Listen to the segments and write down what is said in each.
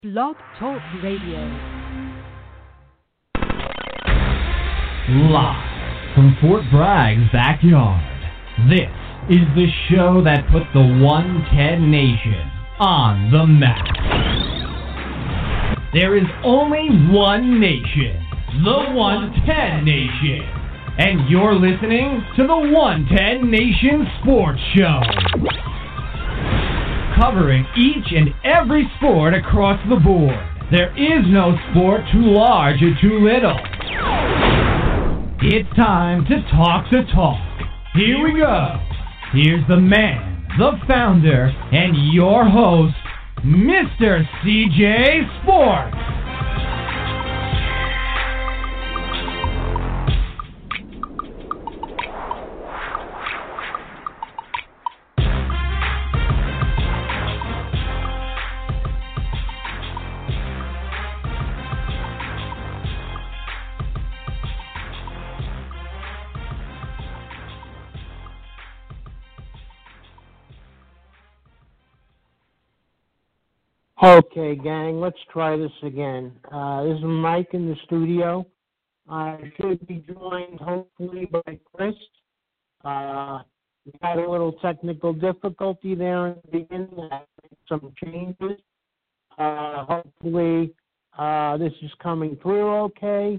Blog Talk Radio. Live from Fort Bragg's backyard, this is the show that put the 110 Nation on the map. There is only one nation, the 110 Nation, and you're listening to the 110 Nation Sports Show, covering each and every sport across the board. There is no sport too large or too little. It's time to talk the talk. Here we go. Here's the man, the founder, and your host, Mr. CJ Sports. Okay, gang, let's try this again. This is Mike in the studio. I should be joined, hopefully, by Chris. We had a little technical difficulty there in the beginning. I made some changes. Hopefully, this is coming through okay.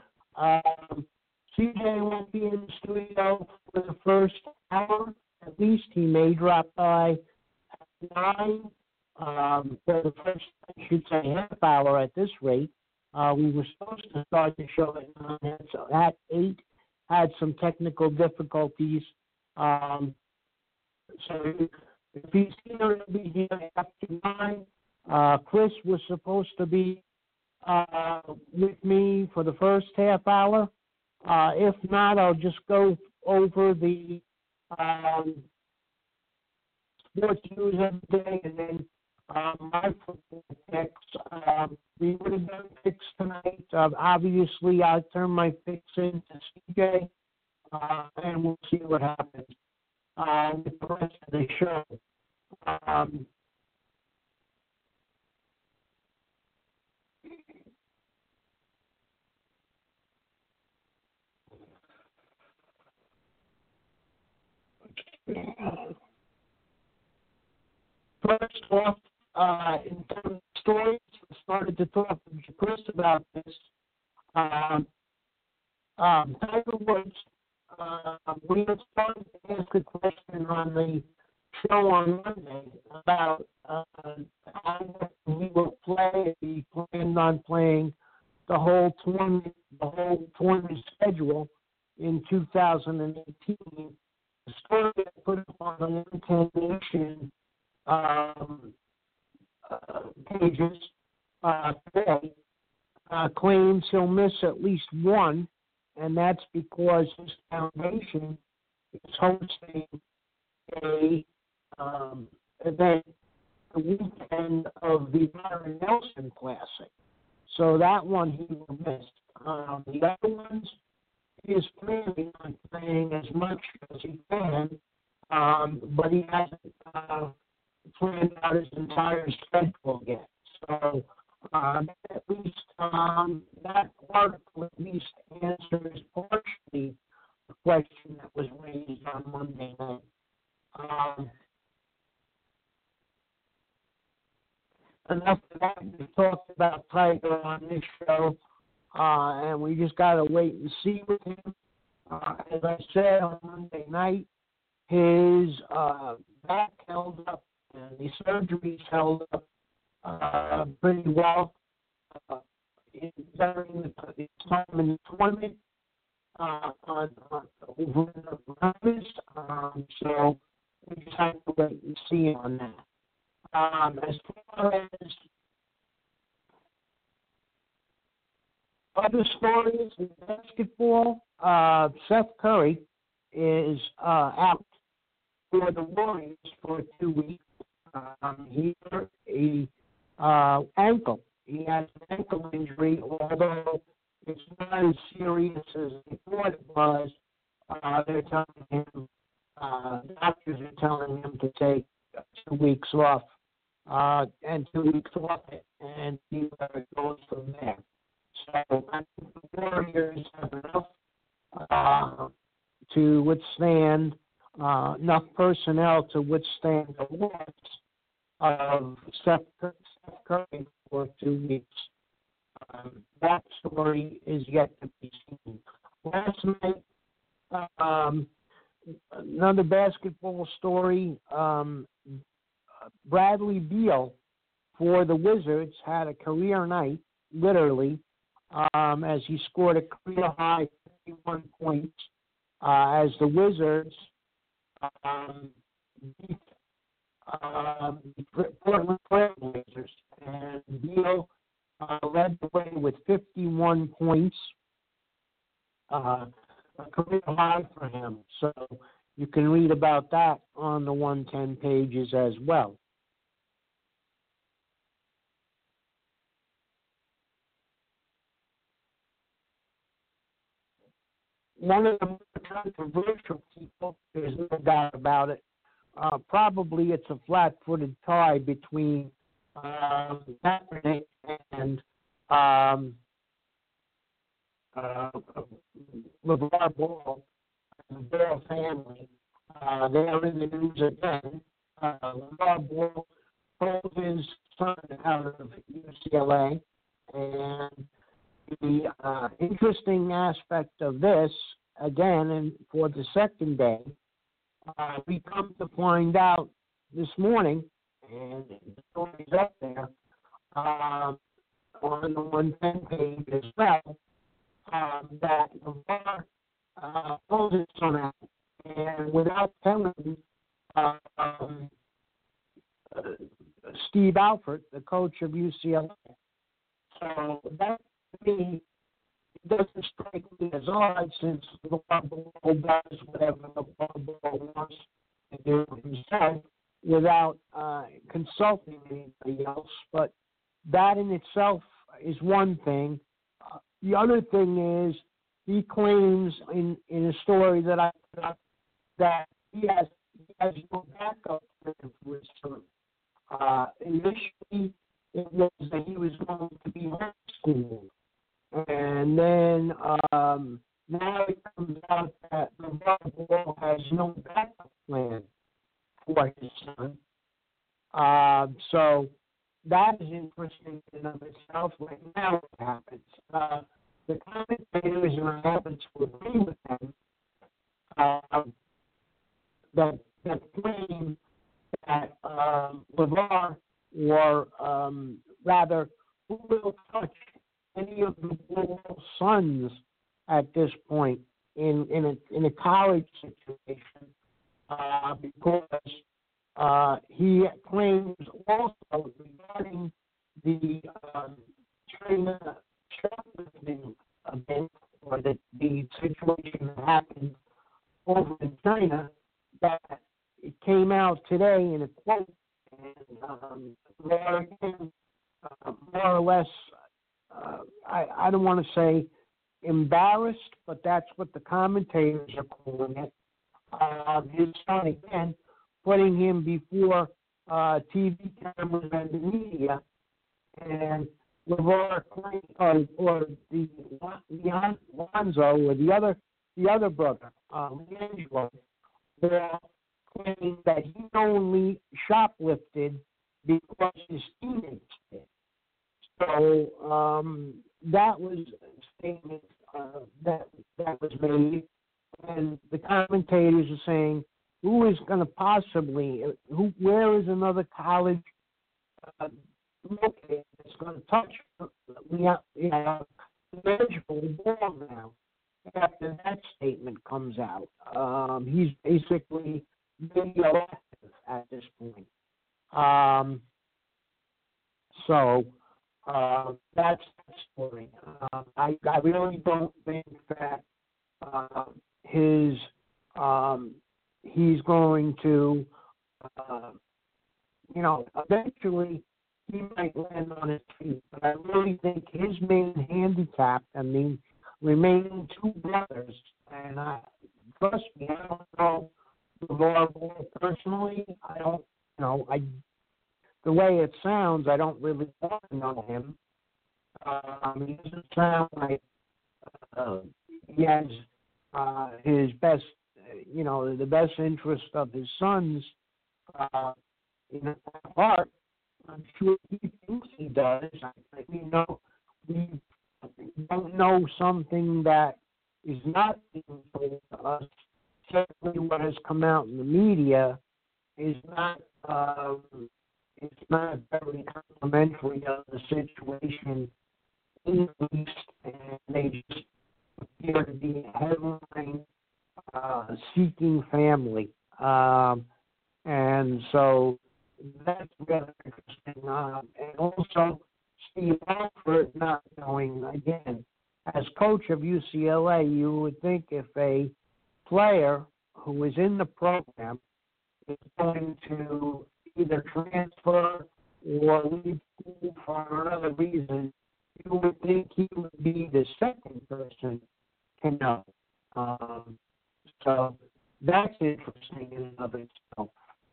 CJ won't be in the studio for the first hour. At least he may drop by at 9. For the first, I should say, half hour at this rate. We were supposed to start the show at 9, so at 8, had some technical difficulties. So if he's here, he'll be here after 9. Chris was supposed to be with me for the first half hour. If not, I'll just go over the sports news every day, and then my football picks. We would have done picks tonight. Obviously, I turn my picks in to CJ, and we'll see what happens with the rest of the show. First off, in terms of stories, I started to talk to Chris about this. Tiger Woods, we had started to ask a question on the show on Monday about how he will play, if he planned on playing the whole tournament schedule in 2018. The story I put up on the 110 Nation pages today claims he'll miss at least one, and that's because his foundation is hosting a event the weekend of the Byron Nelson Classic. So that one he will miss. The other ones, he is planning on playing as much as he can, but he hasn't planned out his entire schedule yet. So at least that article at least answers partially the question that was raised on Monday night. Enough of that. We talked about Tiger on this show, and we just got to wait and see with him. As I said on Monday night, his back held up, and the surgeries held up pretty well during the time in the tournament over the Bahamas. So we just have to wait and see on that. As far as other stories in basketball, Seth Curry is out for the Warriors for 2 weeks. He hurt an ankle. He has an ankle injury, although it's not as serious as they thought it was. They're telling him, doctors are telling him to take 2 weeks off and 2 weeks off it and see where it goes from there. So I think the Warriors have enough to withstand, enough personnel to withstand the loss of Steph Curry for 2 weeks. That story is yet to be seen. Last night, another basketball story. Bradley Beal for the Wizards had a career night, literally, as he scored a career high 51 points as the Wizards beat Portland Trailblazers, and Beal led the way with 51 points, a career high for him. So you can read about that on the 110 pages as well. One of the more controversial people, there's no doubt about it, probably it's a flat-footed tie between Kaepernick and LeVar Ball and the Ball family. They are in the news again. LeVar Ball pulled his son out of UCLA, and the interesting aspect of this, again, and for the second day, we come to find out this morning, and the story's up there on the 110 page as well, that LeVar pulled his son out, and without telling Steve Alford, the coach of UCLA. So that, to me, doesn't strike me as odd, since LeVar Ball does whatever LeVar Ball wants to do himself without consulting anybody else. But that in itself is one thing. The other thing is, he claims in a story that I got that he has no backup plan for his son. Initially, it was that he was going to be homeschooled. And then now it comes out that LeVar Ball has no backup plan for his son. So that is interesting in and of itself. Right now, it happens. The commentators, and I happen to agree with them, that claim that LeVar, or rather, who will touch any of the Bulls' sons at this point in a college situation, because he claims also regarding the China shoplifting event, or the situation that happened over in China, that it came out today in a quote, and they're again more or less, I don't want to say embarrassed, but that's what the commentators are calling it. His son, again, putting him before TV cameras and the media, and LeVar or the Lonzo, or the other brother, Leandro, they're claiming that he only shoplifted because his teammates did. So that was a statement that was made, and the commentators are saying, who is going to possibly, where is another college located that's going to touch the ball now after that statement comes out? He's basically radioactive at this point. So that's the story. I really don't think that he's going to, eventually he might land on his feet. But I really think his main handicap, the remaining two brothers, and trust me, I don't know LeVar Ball personally. I don't, the way it sounds, I don't really want to know him. He doesn't sound like he has his best, the best interest of his sons in heart. I'm sure he thinks he does. We don't know something that is not being told to us. Certainly, what has come out in the media is not very complimentary of the situation in the East, and they just appear to be a headline seeking family, and so that's really interesting. And also, Steve Alford not knowing, again, as coach of UCLA, you would think if a player who is in the program is going to either transfer or leave school for another reason, you would think he would be the second person to know. So that's interesting in and of itself.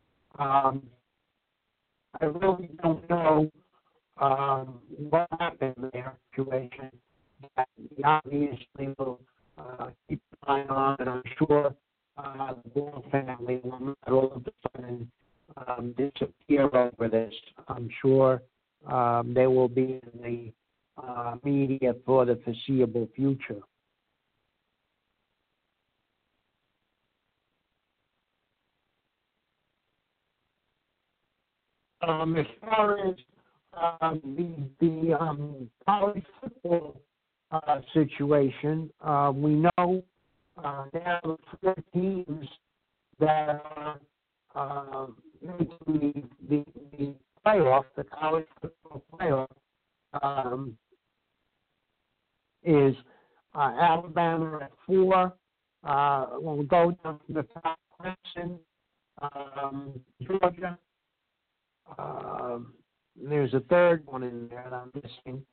I really don't know what happened in their situation. He obviously will keep an eye on, and I'm sure the Ball family will not all of a sudden disappear over this. I'm sure they will be in the media for the foreseeable future. As far as the college football situation, we know now the 4 teams that are making the playoff, the college football playoff, is Alabama at 4. We'll go down to the top: Clemson, Georgia. There's a third one in there that I'm missing.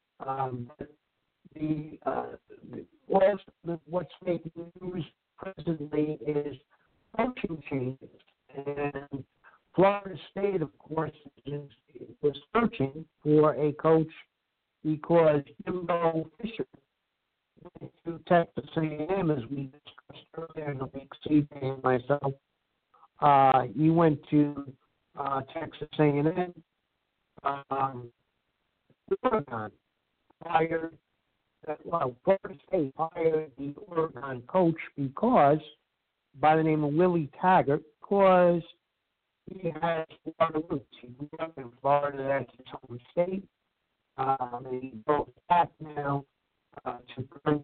What's making news presently is coaching changes. And Florida State, of course, was searching for a coach because Jimbo Fisher went to Texas A&M, as we discussed earlier in the week, CJ and myself. He went to Texas A&M. Oregon Florida State hired the Oregon coach because, by the name of Willie Taggart, because he has Florida roots. He grew up in Florida, that's his home state, and he goes back now to coach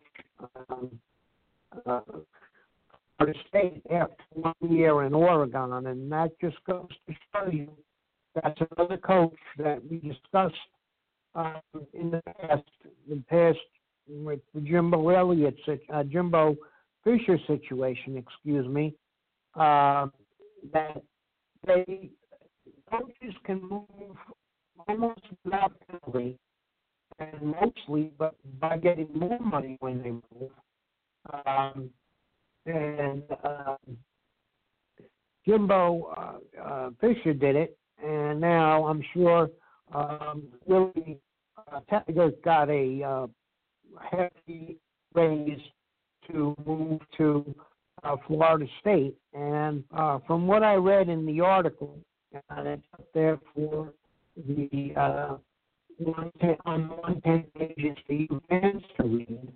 Florida State after 1 year in Oregon, and that just goes to show you that's another coach that we discussed in the past with the Jimbo Fisher situation, that coaches can move almost without penalty, and mostly but by getting more money when they move. Jimbo Fisher did it, and now I'm sure Willie Taggart got a hefty raise to move to Florida State. And from what I read in the article, and it's up there for the 110 pages for you fans to read,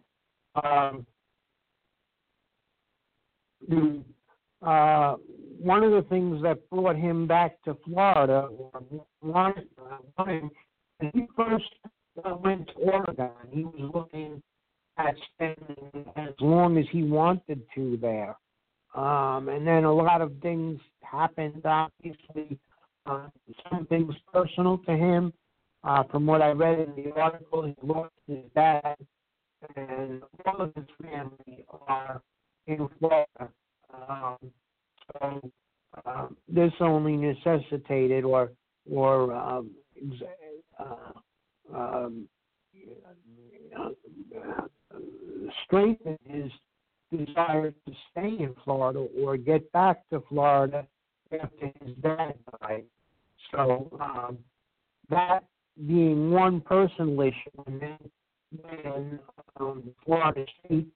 one of the things that brought him back to Florida, or wanted him, when he first went to Oregon, he was looking at spending as long as he wanted to there. And then a lot of things happened, obviously, some things personal to him. From what I read in the article, he lost his dad, and all of his family are in Florida. So this only necessitated or strengthened his desire to stay in Florida or get back to Florida after his dad died. So that being one personal issue, and then Florida State,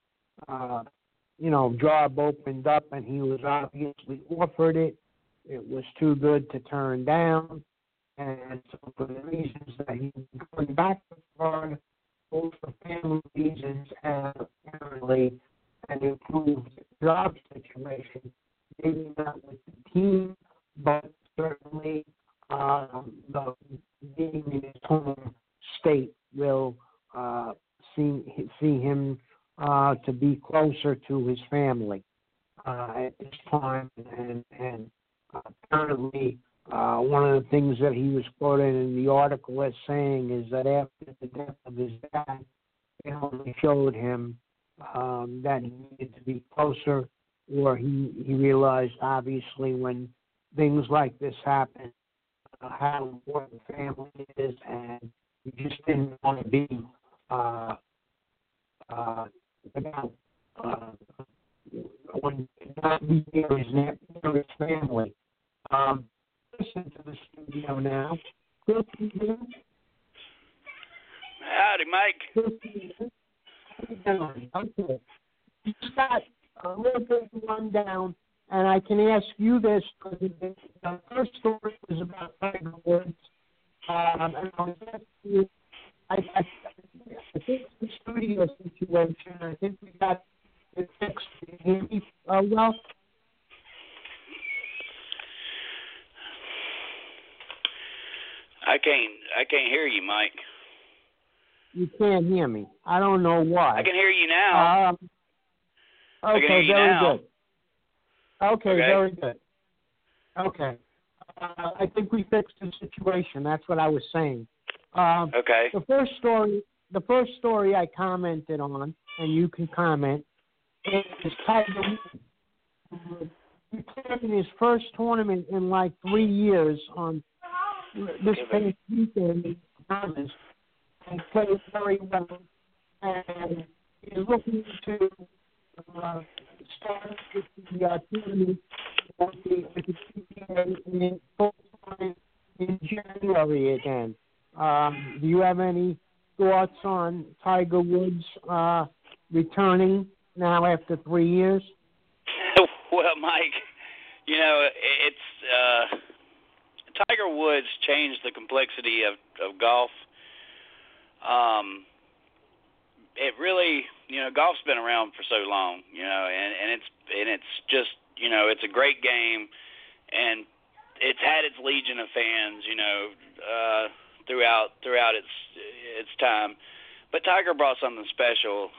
job opened up, and he was obviously offered it. It was too good to turn down, and so for the reasons that he was going back to Florida, both for family reasons and apparently an improved job situation, maybe not with the team, but certainly the being in his home state will see him to be closer to his family at this time. And apparently one of the things that he was quoted in the article as saying is that after the death of his dad, it only showed him that he needed to be closer, or he realized, obviously, when things like this happen, how important family is, and he just didn't want to be not be near his family. Listen to the studio now. Howdy, Mike. Okay. Just got a little bit of rundown, and I can ask you this because the first story was about Tiger Woods. And I was asking you, I think the studio situation, I think we got it fixed. Can you hear me well? I can't hear you, Mike. You can't hear me. I don't know why. I can hear you now. Okay, very good. Okay, very good. Okay. I think we fixed the situation. That's what I was saying. Okay. The first story I commented on, and you can comment, is Tiger Woods. He played in his first tournament in like 3 years on this past weekend, and played very well. And he's looking to start with the tournament with the PGA in January again. Do you have any thoughts on Tiger Woods returning now after 3 years? Well, Mike, it's Tiger Woods changed the complexity of golf. It really, golf's been around for so long, and it's just, it's a great game, and it's had its legion of fans, throughout its time. But Tiger brought something special.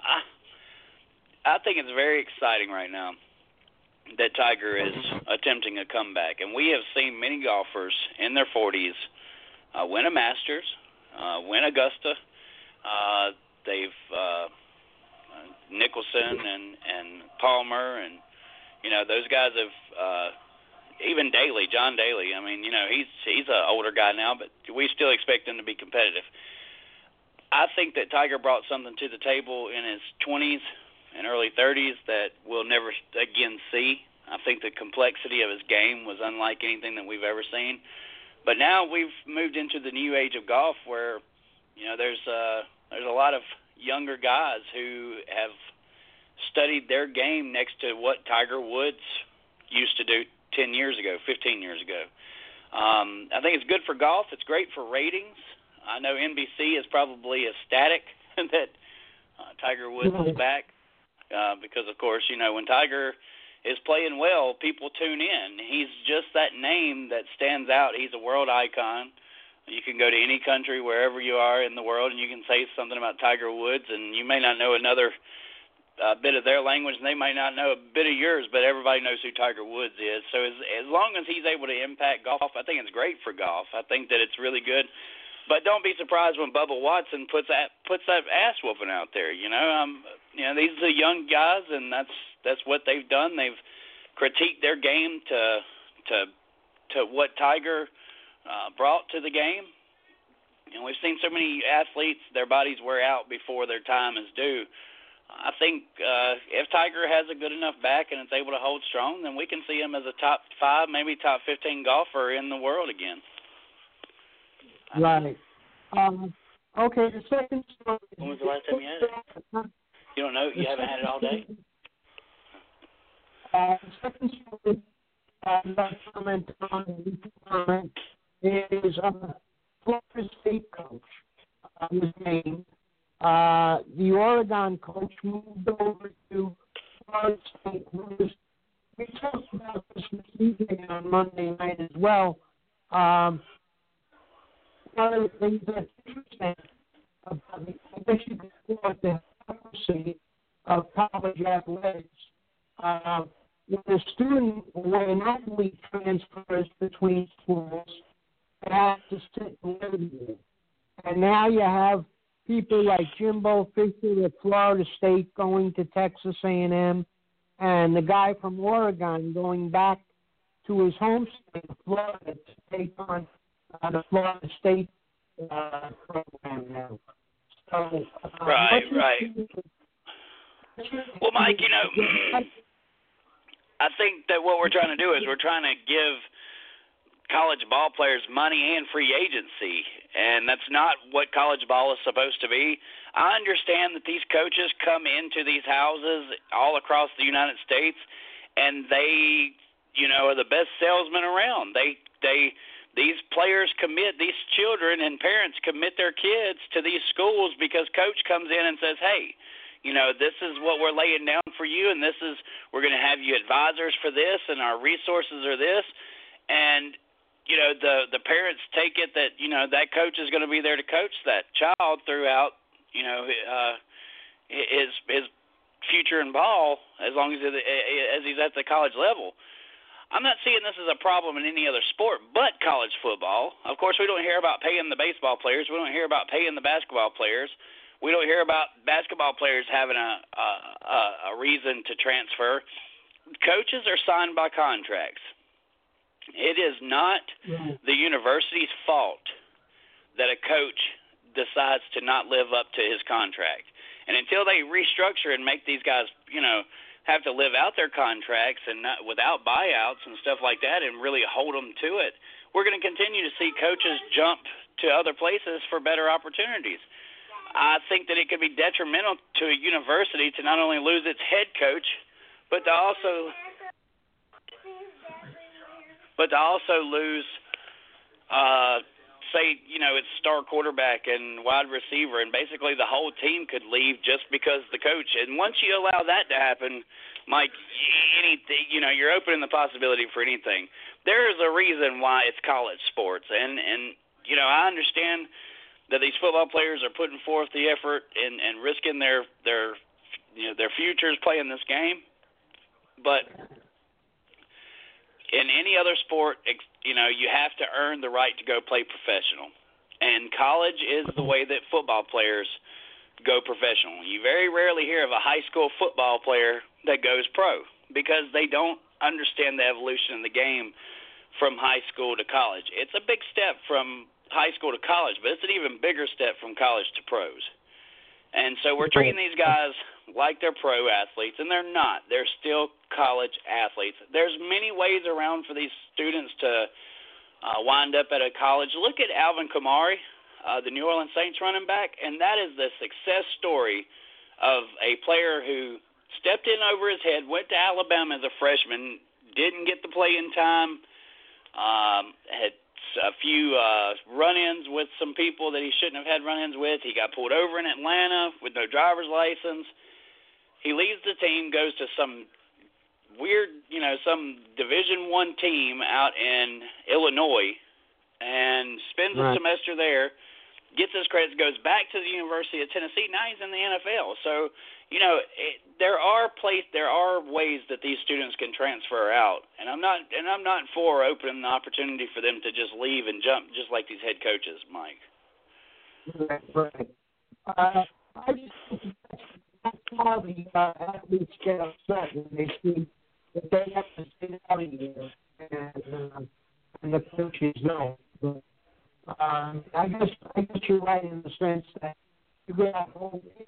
I think it's very exciting right now that Tiger is attempting a comeback, and we have seen many golfers in their 40s win a Masters, win Augusta. They've Nicholson and Palmer, and those guys have even Daly, John Daly. I mean, he's an older guy now, but we still expect him to be competitive. I think that Tiger brought something to the table in his 20s and early 30s that we'll never again see. I think the complexity of his game was unlike anything that we've ever seen. But now we've moved into the new age of golf where, there's a lot of younger guys who have studied their game next to what Tiger Woods used to do 10 years ago, 15 years ago. I think it's good for golf. It's great for ratings. I know NBC is probably ecstatic that Tiger Woods is back because, of course, when Tiger is playing well, people tune in. He's just that name that stands out. He's a world icon. You can go to any country, wherever you are in the world, and you can say something about Tiger Woods, and you may not know another bit of their language, and they might not know a bit of yours, but everybody knows who Tiger Woods is. So as long as he's able to impact golf, I think it's great for golf. I think that it's really good. But don't be surprised when Bubba Watson puts that ass whooping out there. These are young guys, and that's what they've done. They've critiqued their game to what Tiger brought to the game. We've seen so many athletes, their bodies wear out before their time is due. I think if Tiger has a good enough back and is able to hold strong, then we can see him as a top 5, maybe top 15 golfer in the world again. Right. Okay, the second story. When was the last time you had it? You don't know? You haven't had it all day? The second story that I comment on is Florida State coach was named. The Oregon coach moved over to Florida State. We talked about this evening on Monday night as well. One of the things that's interesting about I guess you could call it the hypocrisy of college athletics. When a student, when an athlete transfers between schools, they have to sit and live with. And now you have people like Jimbo Fisher at Florida State going to Texas A&M, and the guy from Oregon going back to his home state of Florida to take on the Florida State program now. So, right. Well, Mike, you know, I think that what we're trying to do is we're trying to give college ball players money and free agency, and that's not what college ball is supposed to be. I understand that these coaches come into these houses all across the United States, and they, you know, are the best salesmen around. These players commit, these children and parents commit their kids to these schools because coach comes in and says, hey, you know, this is what we're laying down for you, and we're going to have you advisors for this, and our resources are this. And, you know, the parents take it that, you know, that coach is going to be there to coach that child throughout, you know, his future in ball as long as he's at the college level. I'm not seeing this as a problem in any other sport but college football. Of course, we don't hear about paying the baseball players. We don't hear about paying the basketball players. We don't hear about basketball players having a reason to transfer. Coaches are signed by contracts. It is not the university's fault that a coach decides to not live up to his contract. And until they restructure and make these guys, you know, have to live out their contracts and not without buyouts and stuff like that and really hold them to it, we're going to continue to see coaches jump to other places for better opportunities. I think that it could be detrimental to a university to not only lose its head coach, but to also lose, say, you know, its star quarterback and wide receiver, and basically the whole team could leave just because the coach. And once you allow that to happen, Mike, anything, you know, you're opening the possibility for anything. There is a reason why it's college sports, and you know, I understand that these football players are putting forth the effort and risking their futures playing this game, but in any other sport, you know, you have to earn the right to go play professional. And college is the way that football players go professional. You very rarely hear of a high school football player that goes pro because they don't understand the evolution of the game from high school to college. It's a big step from high school to college, but it's an even bigger step from college to pros. And so we're treating these guys like they're pro athletes, and they're not. They're still college athletes. There's many ways around for these students to wind up at a college. Look at Alvin Kamara, the New Orleans Saints running back, and that is the success story of a player who stepped in over his head, went to Alabama as a freshman, didn't get the playing time, had a few run-ins with some people that he shouldn't have had run-ins with. He got pulled over in Atlanta with no driver's license. He leaves the team, goes to some weird, you know, some Division I team out in Illinois and spends a semester there, gets his credits, goes back to the University of Tennessee. Now he's in the NFL. So, you know, there are ways that these students can transfer out, and I'm not for opening the opportunity for them to just leave and jump just like these head coaches, Mike. Right. I just think that's how the athletes get upset when they see that they have to sit out a year and the coaches know. But, I guess you're right in the sense that you got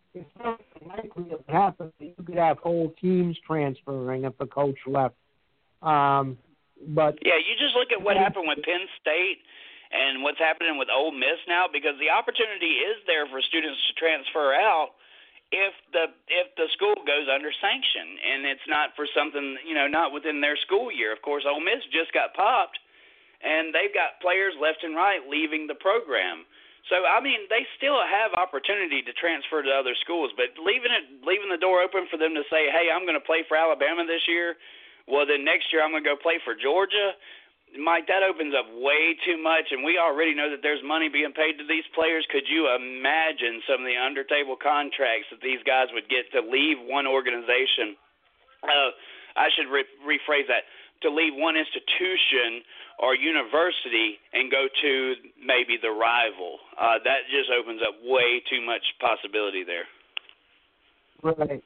it's not likely it would happen that you could have whole teams transferring if a coach left. But yeah, you just look at what happened with Penn State and what's happening with Ole Miss now, because the opportunity is there for students to transfer out if the school goes under sanction and it's not for something, not within their school year. Of course, Ole Miss just got popped, and they've got players left and right leaving the program. So, I mean, they still have opportunity to transfer to other schools, but leaving the door open for them to say, hey, I'm going to play for Alabama this year, well, then next year I'm going to go play for Georgia, Mike, that opens up way too much, and we already know that there's money being paid to these players. Could you imagine some of the under-table contracts that these guys would get to leave one organization? I should rephrase that. To leave one institution or university and go to maybe the rival. That just opens up way too much possibility there. Right.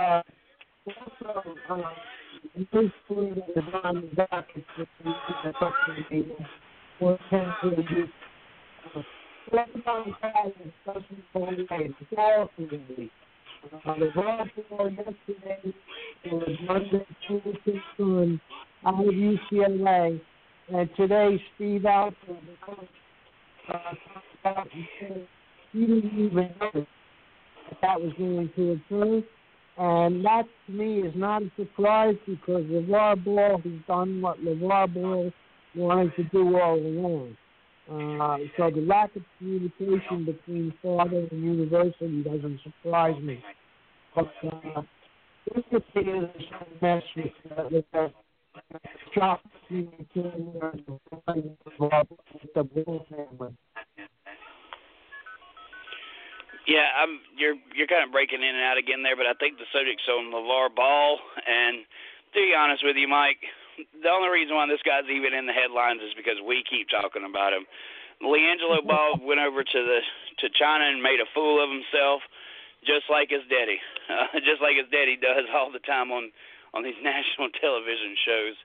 The Baltimore yesterday was Monday, Tuesday, and out of UCLA, and today Steve Alford, the coach, talked about he said he didn't even know that was going to occur. And that, to me, is not a surprise because LeVar Ball has done what LeVar Ball wanted to do all along. So the lack of communication between father and university doesn't surprise me. But this is a mess with the shop communicating with the Ball family. Yeah, you're kind of breaking in and out again there, but I think the subject's on LeVar Ball. And to be honest with you, Mike, the only reason why this guy's even in the headlines is because we keep talking about him. LiAngelo Ball went over to China and made a fool of himself, just like his daddy, does all the time on these national television shows.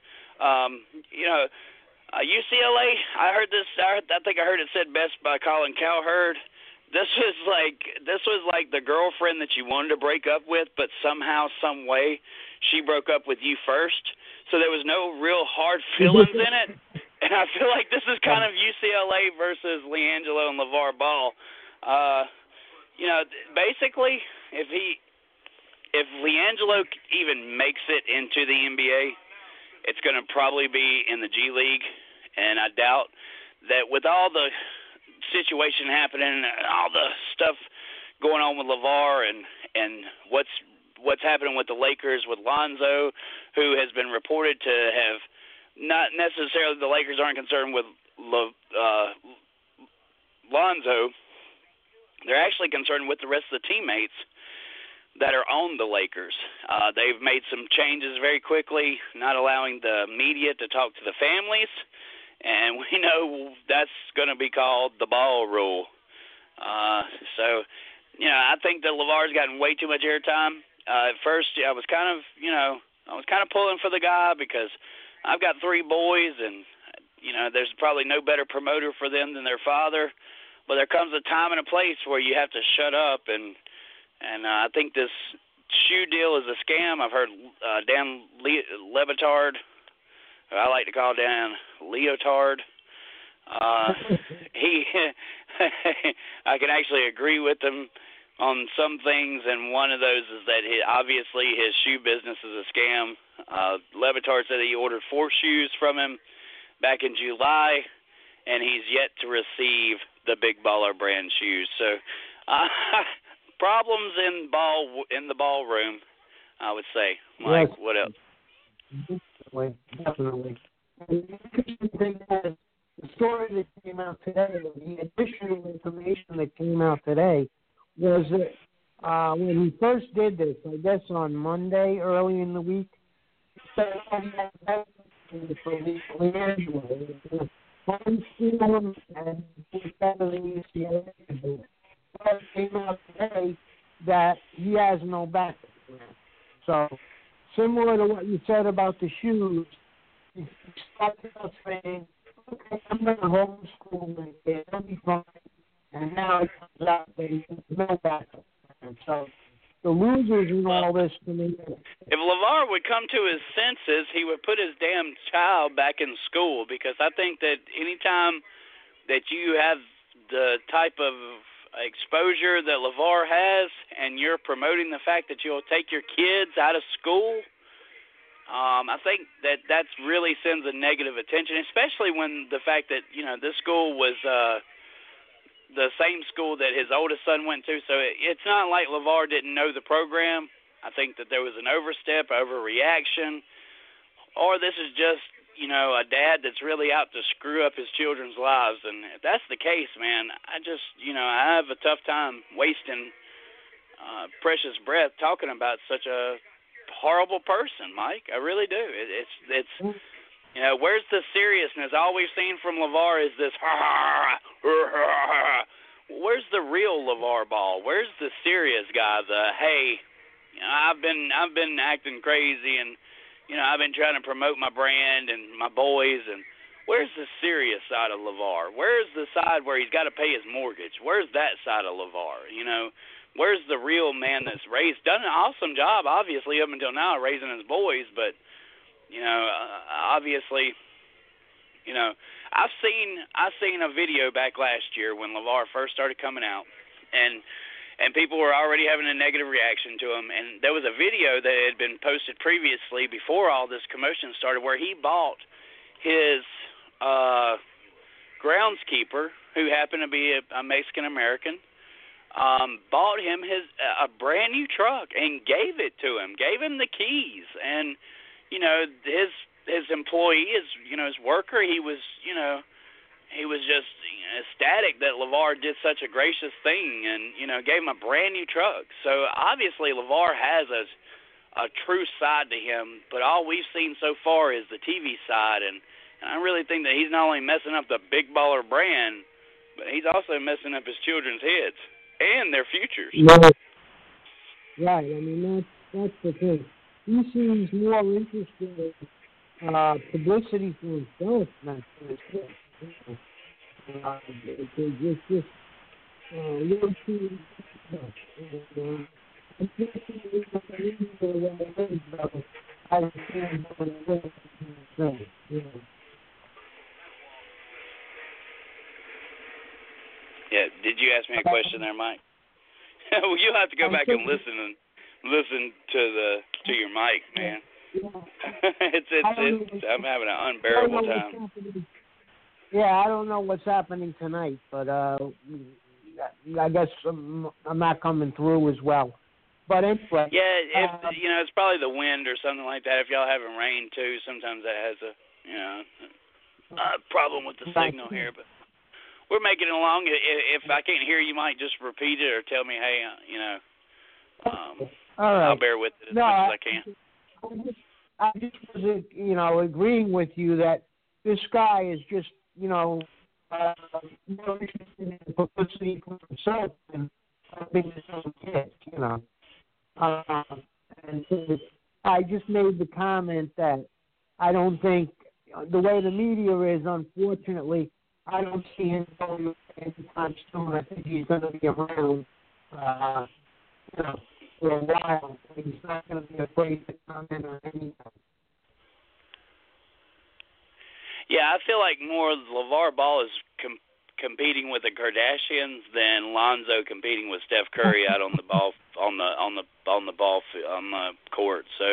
UCLA, I think I heard it said best by Colin Cowherd. This was like the girlfriend that you wanted to break up with, but somehow, some way, she broke up with you first. So there was no real hard feelings in it. And I feel like this is kind of UCLA versus LiAngelo and LeVar Ball. Basically, if LiAngelo even makes it into the NBA, it's going to probably be in the G League. And I doubt that with all the situation happening and all the stuff going on with LeVar and what's happening with the Lakers with Lonzo, who has been reported to have not necessarily, the Lakers aren't concerned with Lonzo. They're actually concerned with the rest of the teammates that are on the Lakers. They've made some changes very quickly, not allowing the media to talk to the families. And we know that's going to be called the Ball rule. I think that LeVar's gotten way too much airtime. At first, I was kind of pulling for the guy because I've got 3 boys, and there's probably no better promoter for them than their father. But there comes a time and a place where you have to shut up, and I think this shoe deal is a scam. I've heard Dan Lebatard, who I like to call Dan Leotard. I can actually agree with him on some things, and one of those is that obviously his shoe business is a scam. Lebatard said he ordered 4 shoes from him back in July, and he's yet to receive the Big Baller brand shoes. So problems in the ballroom, I would say. Mike, yes. What else? Definitely. The interesting thing is the story that came out today, the additional information that came out today, was that when he first did this, I guess on Monday, early in the week, he said he had for LiAngelo. One school and he said to the UCLA, but it came out today that he has no backup plan. So, similar to what you said about the shoes, he started out saying, okay, I'm going to homeschool my kid, I'll be fine. And now it comes out that he has no backup plan. So the losers in all this to me. If LeVar would come to his senses, he would put his damn child back in school, because I think that anytime that you have the type of exposure that LeVar has, and you're promoting the fact that you'll take your kids out of school, I think that really sends a negative attention, especially when the fact that, you know, this school was the same school that his oldest son went to. So it's not like LeVar didn't know the program. I think that there was an overstep, overreaction, or this is just, you know, a dad that's really out to screw up his children's lives. And if that's the case, man, I just, you know, I have a tough time wasting precious breath talking about such a horrible person, Mike. I really do. It's you know, where's the seriousness? All we've seen from LeVar is this. Where's the real LeVar Ball? Where's the serious guy? The hey, you know, I've been acting crazy, and you know, I've been trying to promote my brand and my boys. And where's the serious side of LeVar? Where's the side where he's got to pay his mortgage? Where's that side of LeVar? You know, where's the real man that's done an awesome job, obviously, up until now, raising his boys, but, you know, obviously, you know, I've seen a video back last year when LeVar first started coming out, and people were already having a negative reaction to him, and there was a video that had been posted previously before all this commotion started where he bought his groundskeeper, who happened to be a Mexican-American, bought him a brand new truck and gave it to him, gave him the keys. And, you know, his employee, his worker, he was just ecstatic that LeVar did such a gracious thing and, you know, gave him a brand new truck. So obviously LeVar has a true side to him, but all we've seen so far is the TV side. And I really think that he's not only messing up the Big Baller brand, but he's also messing up his children's heads and their futures. Right. I mean, that's the thing. He seems more interested in publicity for himself, not for his kids. It's just really too. Yeah, did you ask me a question there, Mike? Well, you'll have to go back and listen to your mic, man. I'm having an unbearable time. Yeah, I don't know what's happening tonight, but I guess I'm not coming through as well. But anyway. Yeah, it's probably the wind or something like that. If y'all having rain too, sometimes that has a problem with the signal here, but. We're making it along. If I can't hear you, might just repeat it or tell me, hey, all right. I'll bear with it as much as I can. I just was, agreeing with you that this guy is just, more interested in publicity for himself than being his own kids, And so I just made the comment that I don't think the way the media is, unfortunately, I don't see him going anytime soon. I think he's going to be around, for a while. He's not going to be afraid to comment on anything. Yeah, I feel like more LeVar Ball is competing with the Kardashians than Lonzo competing with Steph Curry out on the ball on the court. So,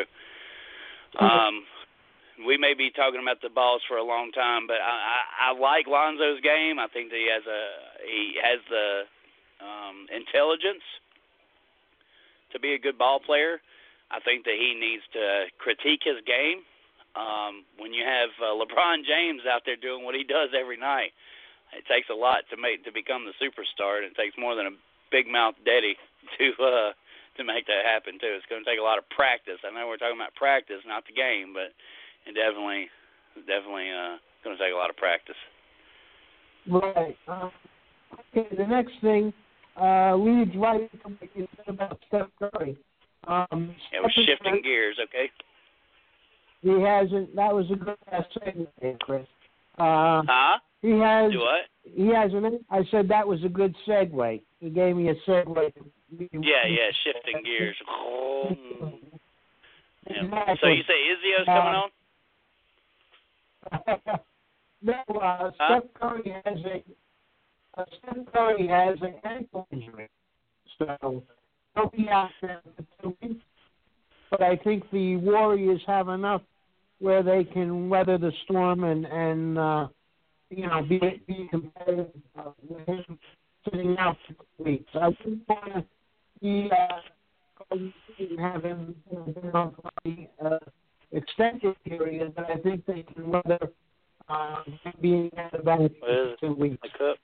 we may be talking about the balls for a long time, but I like Lonzo's game. I think that he has the intelligence to be a good ball player. I think that he needs to critique his game. When you have LeBron James out there doing what he does every night, it takes a lot to become the superstar, and it takes more than a big mouth daddy to make that happen too. It's going to take a lot of practice. I know we're talking about practice, not the game, but it definitely going to take a lot of practice. Right. Okay, the next thing leads right into what you said about Steph Curry. We're shifting gears, okay? He hasn't. That was a good last segment there, Chris. He has. Do what? He has I said that was a good segue. He gave me a segue. Yeah, shifting gears. Yeah. Exactly. So you say Izzy's coming on? No, Steph Curry has an ankle injury, so he'll be out there for 2 weeks. But I think the Warriors have enough where they can weather the storm and be competitive with him sitting out for 2 weeks. I wouldn't want to be have him been on for the extended period, but I think they can weather being out of that for 2 weeks.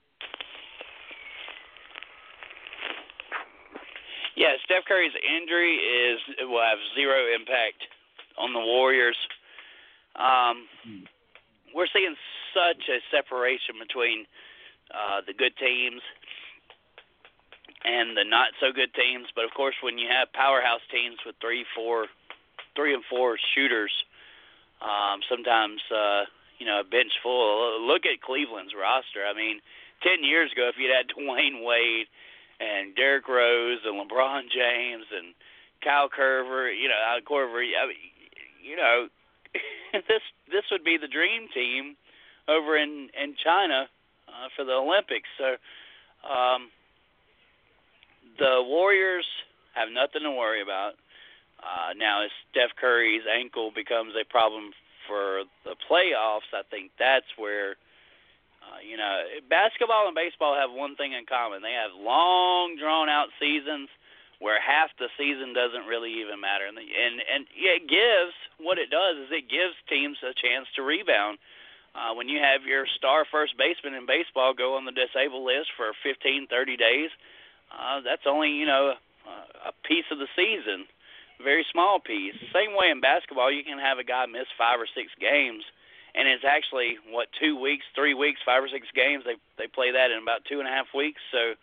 Yeah, Steph Curry's injury will have zero impact on the Warriors. We're seeing such a separation between the good teams and the not so good teams. But of course, when you have powerhouse teams with 3 and 4 shooters, sometimes a bench full. Look at Cleveland's roster. I mean, 10 years ago, if you'd had Dwayne Wade and Derrick Rose and LeBron James and Kyle Korver, this would be the dream team over in China for the Olympics. So the Warriors have nothing to worry about. Now, as Steph Curry's ankle becomes a problem for the playoffs, I think that's where, basketball and baseball have one thing in common. They have long, drawn-out seasons where half the season doesn't really even matter. And it gives, what it does is it gives teams a chance to rebound. When you have your star first baseman in baseball go on the disabled list for 15, 30 days, that's only, a piece of the season, a very small piece. Same way in basketball, you can have a guy miss 5 or 6 games, and it's actually, 2 weeks, 3 weeks, 5 or 6 games. They play that in about 2.5 weeks. So,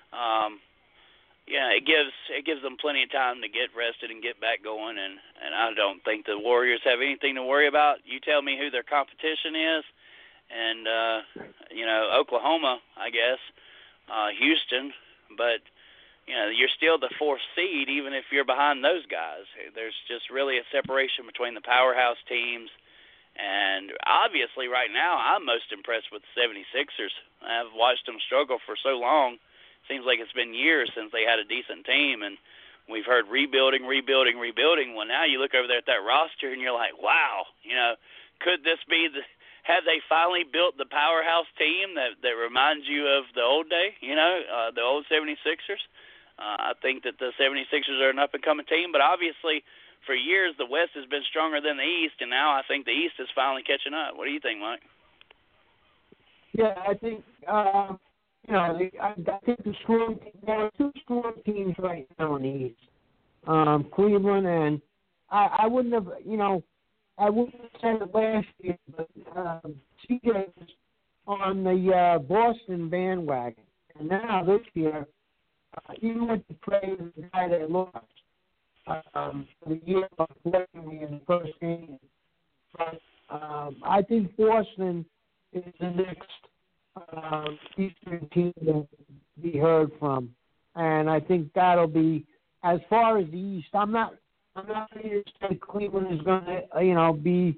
it gives them plenty of time to get rested and get back going, and I don't think the Warriors have anything to worry about. You tell me who their competition is, and Oklahoma, I guess, Houston, but you're still the 4th seed even if you're behind those guys. There's just really a separation between the powerhouse teams, and obviously right now I'm most impressed with the 76ers. I've watched them struggle for so long. Seems like it's been years since they had a decent team, and we've heard rebuilding. Well, now you look over there at that roster, and you're like, wow, could this be have they finally built the powerhouse team that reminds you of the old day, the old 76ers? I think that the 76ers are an up-and-coming team, but obviously for years the West has been stronger than the East, and now I think the East is finally catching up. What do you think, Mike? Yeah, I think I think there are 2 strong teams right now in the East. Cleveland, and I wouldn't have said it last year, but CJ was on the Boston bandwagon, and now this year, even with the trade of the guy they lost the year unfortunately in the first game, but I think Boston is the next Eastern team to be heard from, and I think that'll be, as far as the East. I'm not ready to say Cleveland is going to be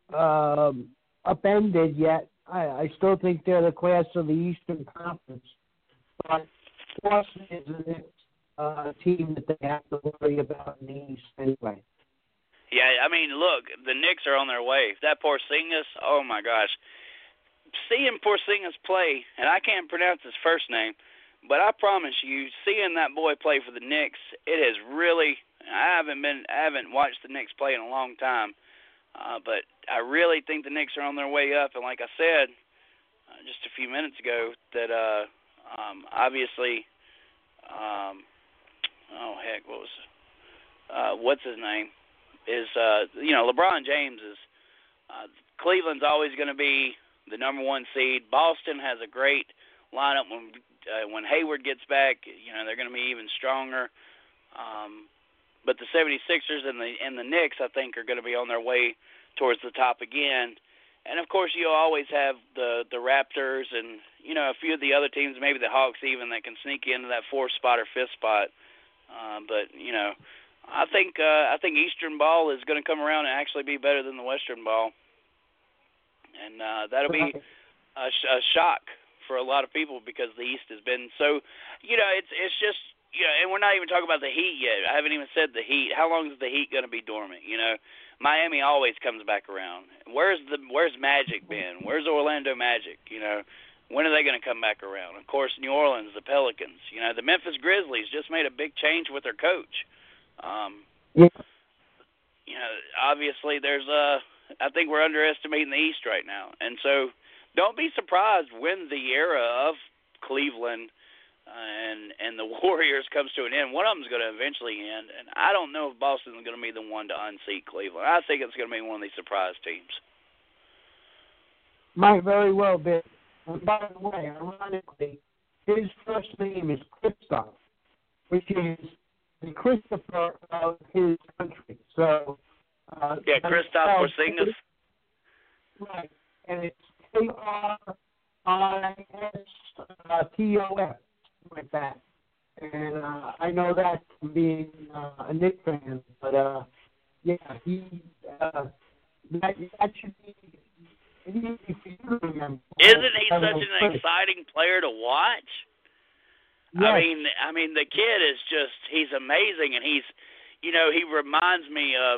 upended yet. I still think they're the class of the Eastern Conference, but Boston is the next team that they have to worry about in the East anyway. Yeah, I mean, look, the Knicks are on their way. That Porzingis, oh my gosh. Seeing Porzingis play, and I can't pronounce his first name, but I promise you, seeing that boy play for the Knicks, it has really. I haven't watched the Knicks play in a long time, but I really think the Knicks are on their way up. And like I said just a few minutes ago, that obviously, what's his name? Is LeBron James is Cleveland's always going to be the number 1 seed. Boston has a great lineup. When Hayward gets back, they're going to be even stronger. But the 76ers and the Knicks, I think, are going to be on their way towards the top again. And of course, you'll always have the Raptors and a few of the other teams, maybe the Hawks even, that can sneak into that 4th spot or 5th spot. But I think Eastern ball is going to come around and actually be better than the Western ball, and that'll be a shock for a lot of people because the East has been so. It's just and we're not even talking about the Heat yet. I haven't even said the Heat. How long is the Heat going to be dormant? Miami always comes back around. Where's Magic been? Where's Orlando Magic? When are they going to come back around? Of course, New Orleans, the Pelicans. The Memphis Grizzlies just made a big change with their coach. Obviously there's I think we're underestimating the East right now. And so don't be surprised when the era of Cleveland and the Warriors comes to an end. One of them is going to eventually end, and I don't know if Boston is going to be the one to unseat Cleveland. I think it's going to be one of these surprise teams. Might very well be. And by the way, ironically, his first name is Kristoff, which is the Christopher of his country. So, Kristaps Porzingis. Right, and it's Kristof, like that. And I know that from being a Knicks fan, but he that should be. Isn't he such an exciting player to watch? Yes. I mean, the kid is he's amazing, and he reminds me of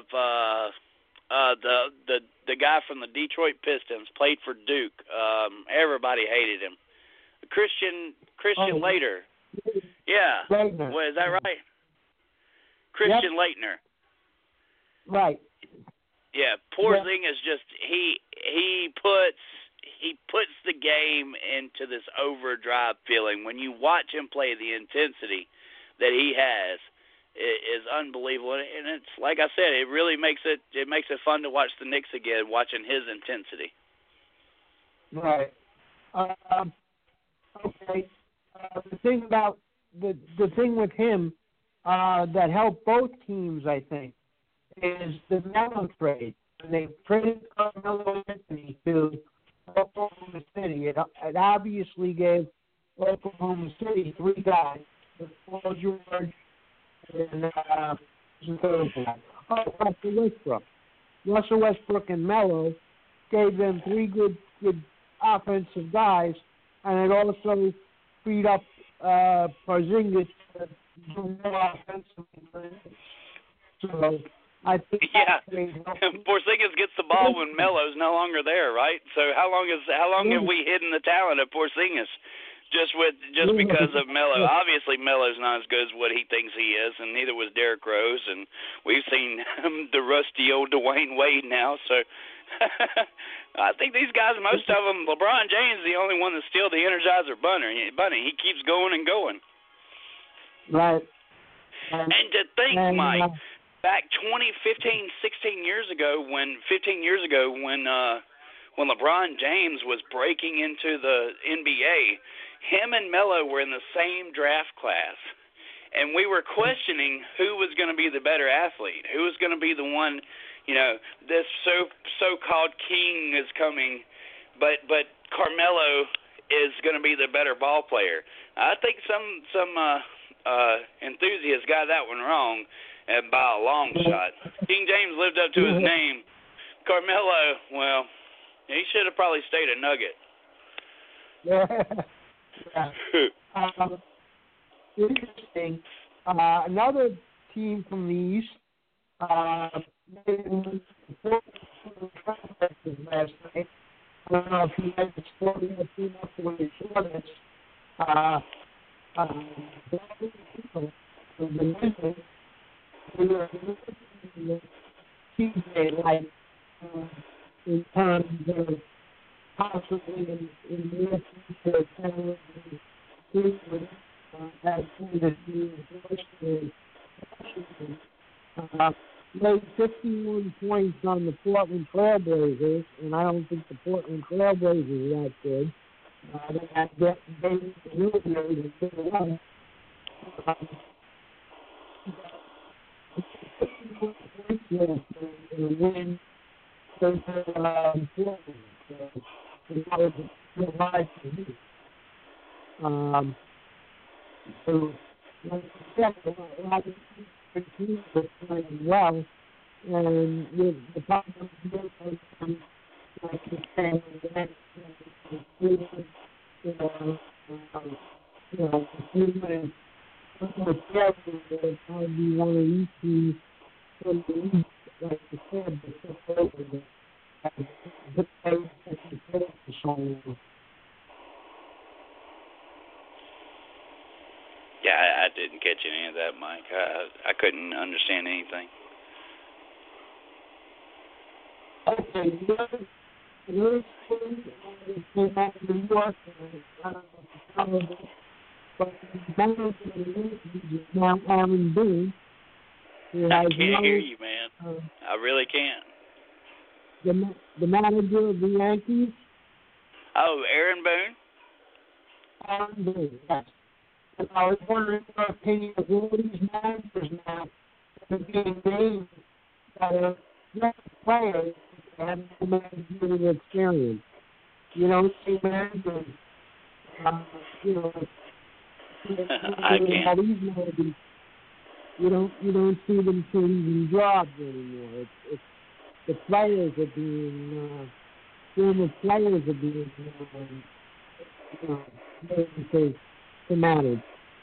the guy from the Detroit Pistons, played for Duke. Everybody hated him. Christian Laettner. Yeah. Laettner. Well, is that right? Christian Laettner. Right. Yeah, Porzingis he puts the game into this overdrive feeling. When you watch him play, the intensity that he has is unbelievable, and it's like I said, it really makes it fun to watch the Knicks again, watching his intensity. Right. Okay. The thing about the thing with him that helped both teams, I think, is the Melo trade. And they traded Carmelo Anthony to Oklahoma City. It obviously gave Oklahoma City 3 guys: Paul George and Russell Westbrook and Melo gave them 3 good offensive guys, and it also freed up Porzingis to do more offensively. So I think Porzingis gets the ball when Melo's no longer there, right? So how long have we hidden the talent of Porzingis just because of Melo? Obviously, Melo's not as good as what he thinks he is, and neither was Derrick Rose, and we've seen the rusty old Dwayne Wade now. So I think these guys, most of them, LeBron James is the only one that's still the Energizer Bunny. He keeps going and going. Right. And to think, Mike, back 16 years ago, when LeBron James was breaking into the NBA, him and Melo were in the same draft class, and we were questioning who was going to be the better athlete, who was going to be the one. This so-called king is coming, but Carmelo is going to be the better ball player. I think some enthusiasts got that one wrong. And by a long shot. King James lived up to his name. Carmelo, well, he should have probably stayed a Nugget. Interesting. Another team from the East last night. I don't know if you had the story or team up when you saw this. Tuesday, like in terms of possibly in the near future, Cleveland has seen that the made 51 points on the Portland Trailblazers, and I don't think the Portland Trailblazers are that good. They had David Milbury to get away. In a win for Portland. that was a surprise to me. So, like I said, a lot of teams are playing well, and the problem is like you're saying, that with characters that probably one of these teams from the East, like you said, the took over the players that you played for so long. Yeah, I didn't catch any of that, Mike. I couldn't understand anything. Okay, another thing came out of New York, and I don't know if you follow this, but the manager of the Yankees is now Aaron Boone. I can't hear you, man. I really can't. The manager of the Yankees? Oh, Aaron Boone? Aaron Boone, yes. And I was wondering your opinion of all these managers now that are being named that are not players that have no managerial experience. You don't see managers, I can't. You don't see them changing jobs anymore. It's the players are being former players are being to manage.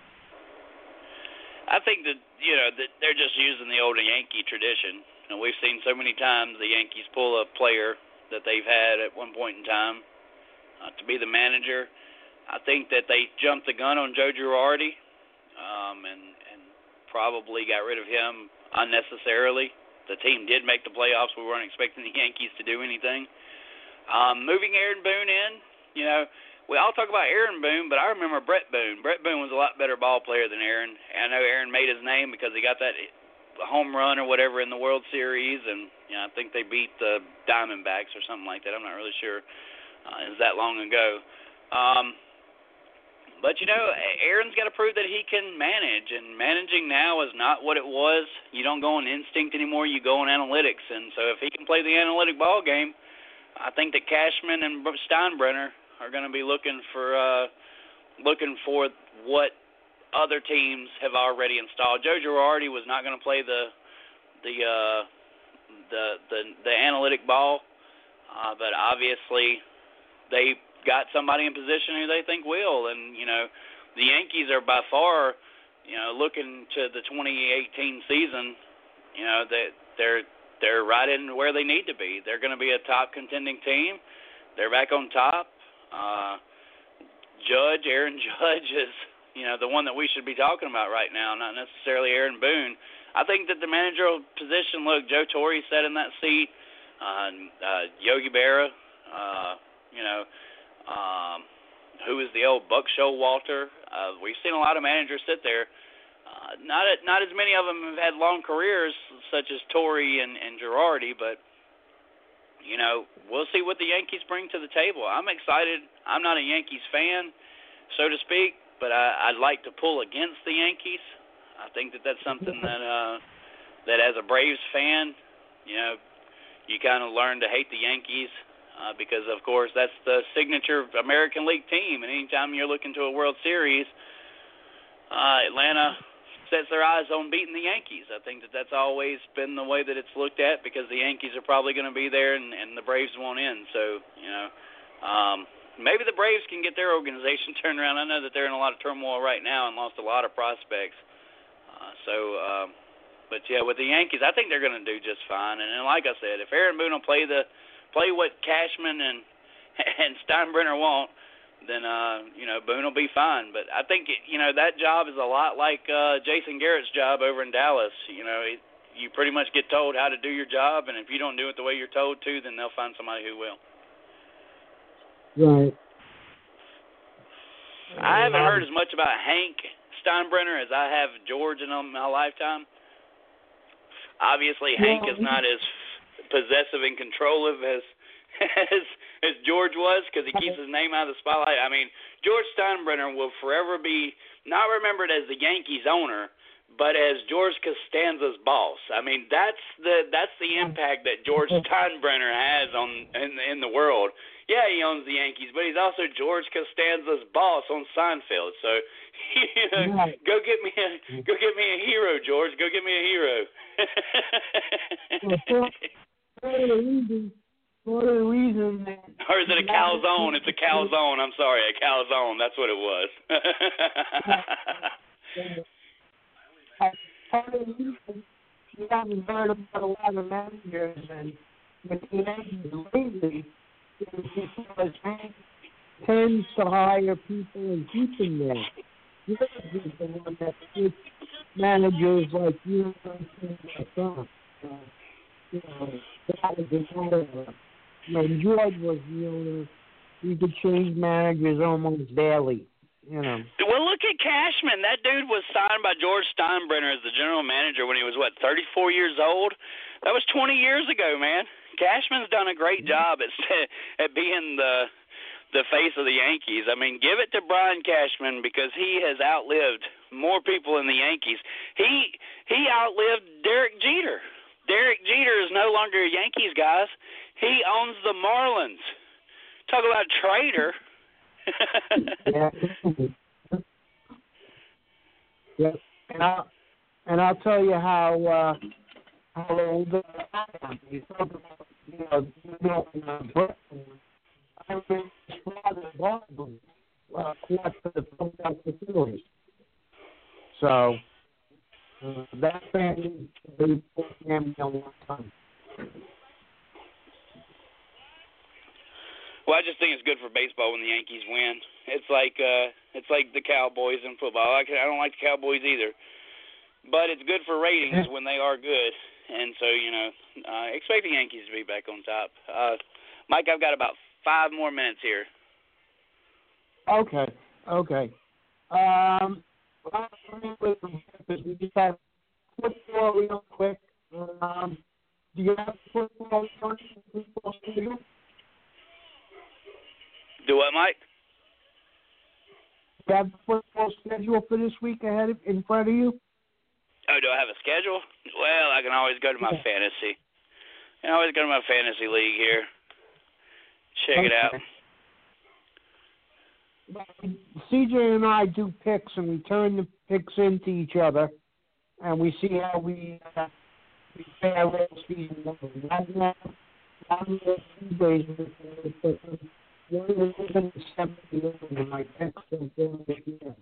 I think that that they're just using the old Yankee tradition, and we've seen so many times the Yankees pull a player that they've had at one point in time to be the manager. I think that they jumped the gun on Joe Girardi, and probably got rid of him unnecessarily. The team did make the playoffs. We weren't expecting the Yankees to do anything. Moving Aaron Boone in, we all talk about Aaron Boone, but I remember Brett Boone. Brett Boone was a lot better ball player than Aaron. And I know Aaron made his name because he got that home run or whatever in the World Series, and I think they beat the Diamondbacks or something like that. I'm not really sure. It was that long ago. But, Aaron's got to prove that he can manage, and managing now is not what it was. You don't go on instinct anymore. You go on analytics. And so if he can play the analytic ball game, I think that Cashman and Steinbrenner are going to be looking for what other teams have already installed. Joe Girardi was not going to play the analytic ball, but obviously they got somebody in position who they think will. And, the Yankees are by far, looking to the 2018 season, they're right in where they need to be. They're going to be a top contending team. They're back on top. Aaron Judge is, the one that we should be talking about right now, not necessarily Aaron Boone. I think that the managerial position, look, Joe Torre sat in that seat, Yogi Berra, who is the old Buck Showalter. We've seen a lot of managers sit there. Not as many of them have had long careers, such as Torre and Girardi, but we'll see what the Yankees bring to the table. I'm excited. I'm not a Yankees fan, so to speak, but I'd like to pull against the Yankees. I think that that's something that as a Braves fan, you kind of learn to hate the Yankees because, of course, that's the signature American League team. And anytime you're looking to a World Series, Atlanta sets their eyes on beating the Yankees. I think that that's always been the way that it's looked at because the Yankees are probably going to be there and the Braves won't in. So, maybe the Braves can get their organization turned around. I know that they're in a lot of turmoil right now and lost a lot of prospects. But with the Yankees, I think they're going to do just fine. And like I said, if Aaron Boone will play what Cashman and Steinbrenner want, then Boone will be fine. But I think that job is a lot like Jason Garrett's job over in Dallas. You pretty much get told how to do your job, and if you don't do it the way you're told to, then they'll find somebody who will. Right. I haven't heard as much about Hank Steinbrenner as I have George in my lifetime. Obviously, Hank is not as possessive and controlling as George was because he keeps his name out of the spotlight. I mean, George Steinbrenner will forever be not remembered as the Yankees owner, but as George Costanza's boss. I mean, that's the impact that George Steinbrenner has in the world. Yeah, he owns the Yankees, but he's also George Costanza's boss on Seinfeld. So, Right. go get me a hero, George. Go get me a hero. For the reason that. Or is it a calzone? It's a calzone. I'm sorry, a calzone. That's what it was. Part of the reason you haven't heard about a lot of managers and with the Yankees lately is because Hank tends to hire people and keep them there. You're the one that keeps managers like you and things like that. That was the matter. When George was the owner, he could change managers almost daily. Well, look at Cashman. That dude was signed by George Steinbrenner as the general manager when he was, 34 years old? That was 20 years ago, man. Cashman's done a great job at being the face of the Yankees. I mean, give it to Brian Cashman because he has outlived more people in the Yankees. He outlived Derek Jeter. Derek Jeter is no longer a Yankees, guys. He owns the Marlins. Talk about a traitor. Yeah, and I'll tell you how old I am. You talk about Brooklyn. I was his father's Boston, caught for the Philadelphia Phillies. So that family they put him a long time. Well, I just think it's good for baseball when the Yankees win. It's like the Cowboys in football. I don't like the Cowboys either, but it's good for ratings when they are good. And so, expect the Yankees to be back on top. Mike, I've got about 5 more minutes here. Okay. We just have football real quick. Do you have football schedule? Do what, Mike? Do you have the football schedule for this week in front of you? Oh, do I have a schedule? Well, I can always go to my fantasy. I can always go to my fantasy league here. Check it out. CJ and I do picks, and we turn the picks into each other, and we see how we fare with season. I'm the 2 days with my picks don't go this year.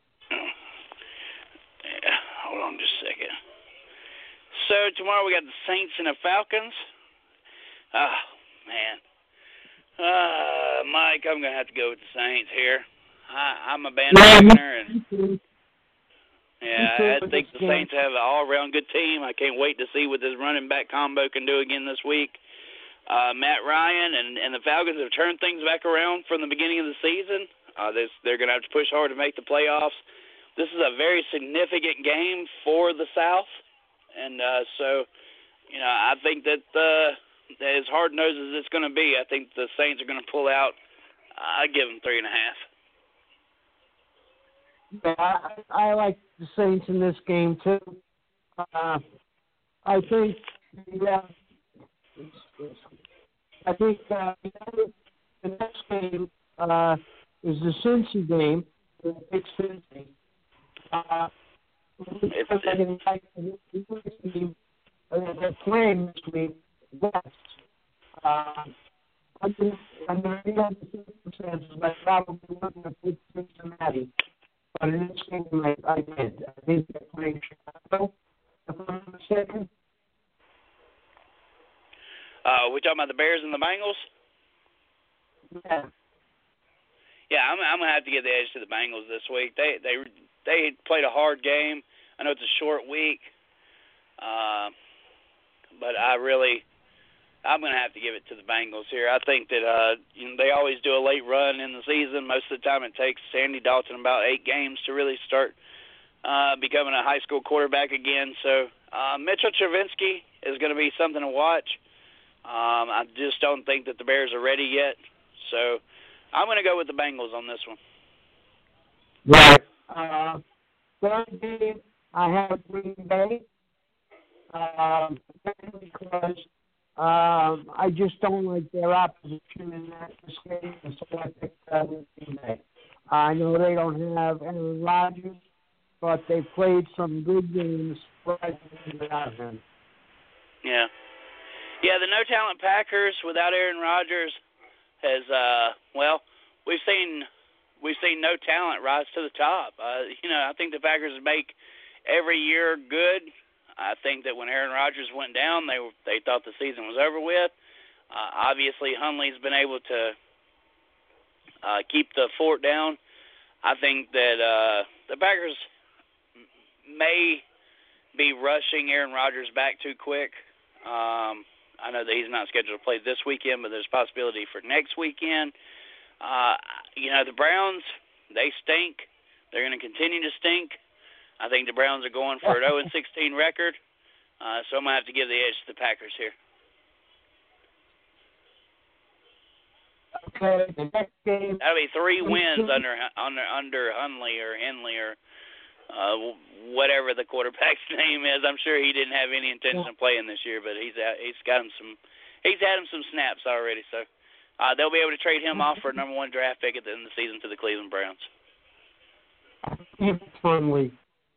Hold on just a second. So tomorrow we got the Saints and the Falcons. Oh, man. Mike, I'm going to have to go with the Saints here. I'm a bandwagoner, and I think the Saints have an all-around good team. I can't wait to see what this running back combo can do again this week. Matt Ryan and the Falcons have turned things back around from the beginning of the season. They're going to have to push hard to make the playoffs. This is a very significant game for the South, and so I think that as hard-nosed as it's going to be, I think the Saints are going to pull out. I give them 3.5. Yeah, I like the Saints in this game too. I think the next game is the Cincy game. The big Cincy. They're playing this week. Yes. I'm going to have the circumstances, but probably wouldn't have put Cincinnati. But in this game, I did. I think they're playing Chicago, if I'm not mistaken. We talking about the Bears and the Bengals? Yeah. Yeah, I'm gonna have to give the edge to the Bengals this week. They played a hard game. I know it's a short week, but I'm gonna have to give it to the Bengals here. I think that they always do a late run in the season. Most of the time, it takes Sandy Dalton about 8 games to really start becoming a high school quarterback again. So Mitchell Trubisky is going to be something to watch. I just don't think that the Bears are ready yet. So I'm going to go with the Bengals on this one. Right. Third game, I have Green Bay. Because I just don't like their opposition in that game, and so I picked Green Bay. I know they don't have Aaron Rodgers, but they played some good games without him. Yeah. Yeah, the no-talent Packers without Aaron Rodgers has, we've seen no talent rise to the top. I think the Packers make every year good. I think that when Aaron Rodgers went down, they thought the season was over with. Obviously, Hundley's been able to keep the fort down. I think that the Packers may be rushing Aaron Rodgers back too quick. I know that he's not scheduled to play this weekend, but there's a possibility for next weekend. The Browns, they stink. They're going to continue to stink. I think the Browns are going for an 0-16 record, so I'm going to have to give the edge to the Packers here. Okay, the next game. That'll be 3 wins under Hundley or Henley or whatever the quarterback's name is. I'm sure he didn't have any intention of playing this year, but he's had him some snaps already. So they'll be able to trade him off for a number 1 draft pick at the end of the season to the Cleveland Browns. Finally.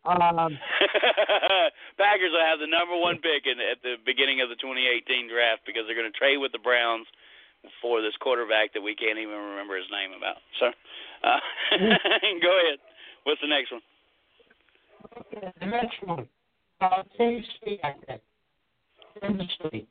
Packers will have the number 1 pick at the beginning of the 2018 draft because they're going to trade with the Browns for this quarterback that we can't even remember his name about. So, go ahead. What's the next one? Okay, the next one. Tennessee, I think. Tennessee.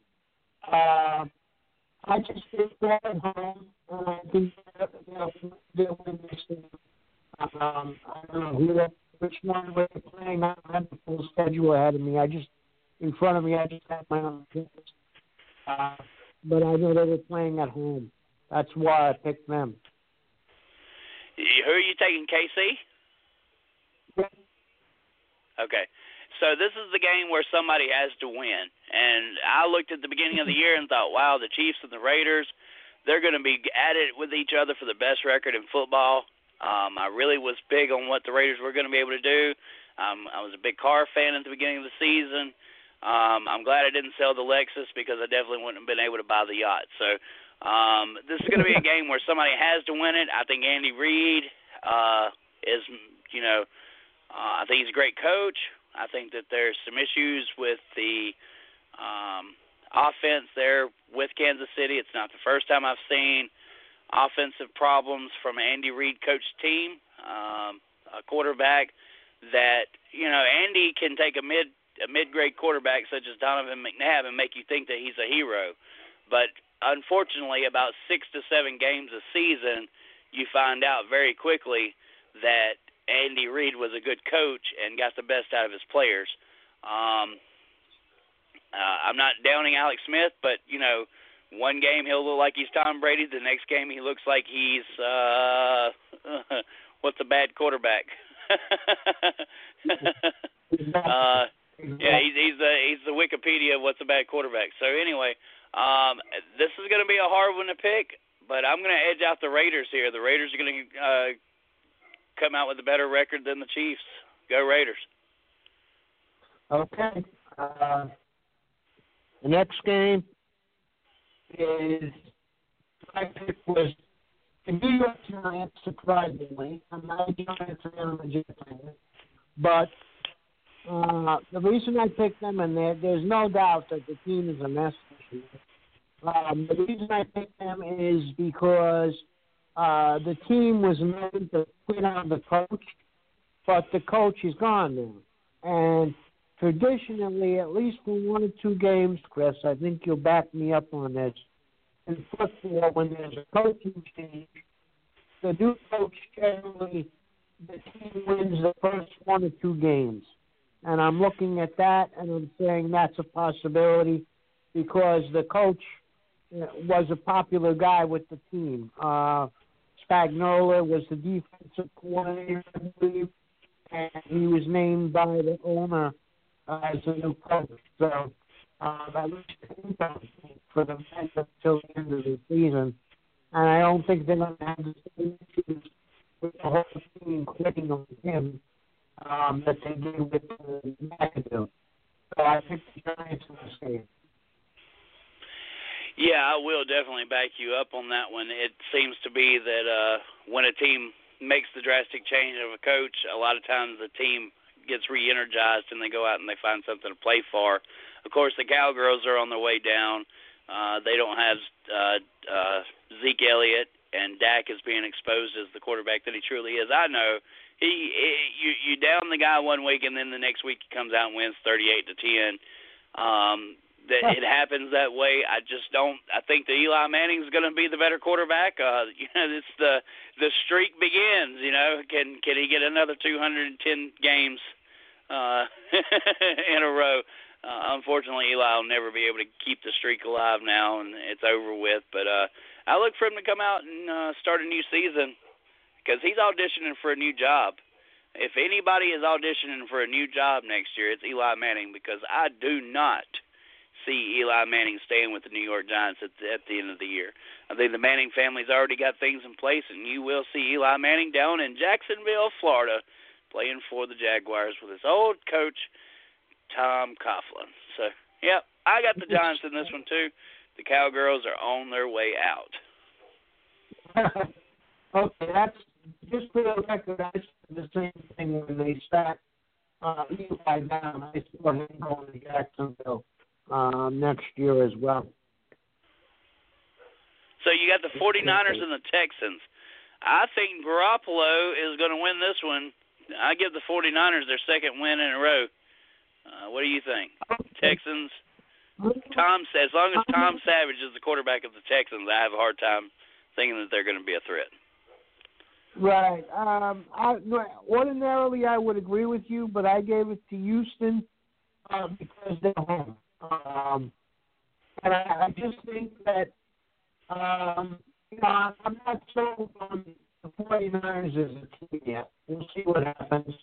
I just did that at home, and I think they'll win this game. I don't know which one we're playing. I don't have the full schedule ahead of me. In front of me, I just have my own picks. But I know they were playing at home. That's why I picked them. Who are you taking, KC? Yeah. Okay. So this is the game where somebody has to win. And I looked at the beginning of the year and thought, wow, the Chiefs and the Raiders, they're going to be at it with each other for the best record in football. I really was big on what the Raiders were going to be able to do. I was a big Carr fan at the beginning of the season. I'm glad I didn't sell the Lexus because I definitely wouldn't have been able to buy the yacht. So this is going to be a game where somebody has to win it. I think Andy Reid is, I think he's a great coach. I think that there's some issues with the offense there with Kansas City. It's not the first time I've seen offensive problems from an Andy Reid coached team, a quarterback that, Andy can take a mid-grade quarterback such as Donovan McNabb and make you think that he's a hero. But unfortunately, about 6 to 7 games a season, you find out very quickly that Andy Reid was a good coach and got the best out of his players. I'm not downing Alex Smith, but, one game he'll look like he's Tom Brady. The next game he looks like he's, what's a bad quarterback? Yeah, he's the Wikipedia of what's a bad quarterback. So anyway, this is going to be a hard one to pick, but I'm going to edge out the Raiders here. The Raiders are going to come out with a better record than the Chiefs. Go Raiders. Okay. The next game is my pick was the New York Giants, surprisingly. I'm not a Giants fan, I'm a Jets fan. But the reason I picked them, and there's no doubt that the team is a mess this year. The reason I picked them is because the team was meant to quit on the coach, but the coach is gone now. And traditionally, at least for 1 or 2 games, Chris, I think you'll back me up on this. In football, when there's a coaching change, the new coach generally, the team wins the first 1 or 2 games. And I'm looking at that, and I'm saying that's a possibility because the coach was a popular guy with the team. Spagnuolo was the defensive coordinator, I believe, and he was named by the owner as a new coach. So at least for the match until the end of the season. And I don't think they're going to have the same issues with the whole team quitting on him that they did with McAdoo. So I think the Giants in this game. Yeah, I will definitely back you up on that one. It seems to be that when a team makes the drastic change of a coach, a lot of times the team gets re-energized and they go out and they find something to play for. Of course, the Cowgirls are on their way down. They don't have Zeke Elliott, and Dak is being exposed as the quarterback that he truly is. I know you down the guy one week, and then the next week he comes out and wins 38-10. That it happens that way. I just don't. I think that Eli Manning is going to be the better quarterback. It's the streak begins. Can he get another 210 games in a row? Unfortunately, Eli will never be able to keep the streak alive now, and it's over with. But I look for him to come out and start a new season because he's auditioning for a new job. If anybody is auditioning for a new job next year, it's Eli Manning, because I do not see Eli Manning staying with the New York Giants at the end of the year. I think the Manning family's already got things in place, and you will see Eli Manning down in Jacksonville, Florida, playing for the Jaguars with his old coach, Tom Coughlin. So, yep, I got the Giants in this one too. The Cowgirls are on their way out. Okay, that's just for the record. I said the same thing when they sat Eli down. I saw him going to Jacksonville next year as well. So you got the 49ers and the Texans. I think Garoppolo is going to win this one. I give the 49ers their second win in a row. What do you think? Texans. As long as Tom Savage is the quarterback of the Texans, I have a hard time thinking that they're going to be a threat. Right. Ordinarily, I would agree with you, but I gave it to Houston because they're home. And I just think that, I'm not sold on the 49ers as a team yet. We'll see what happens.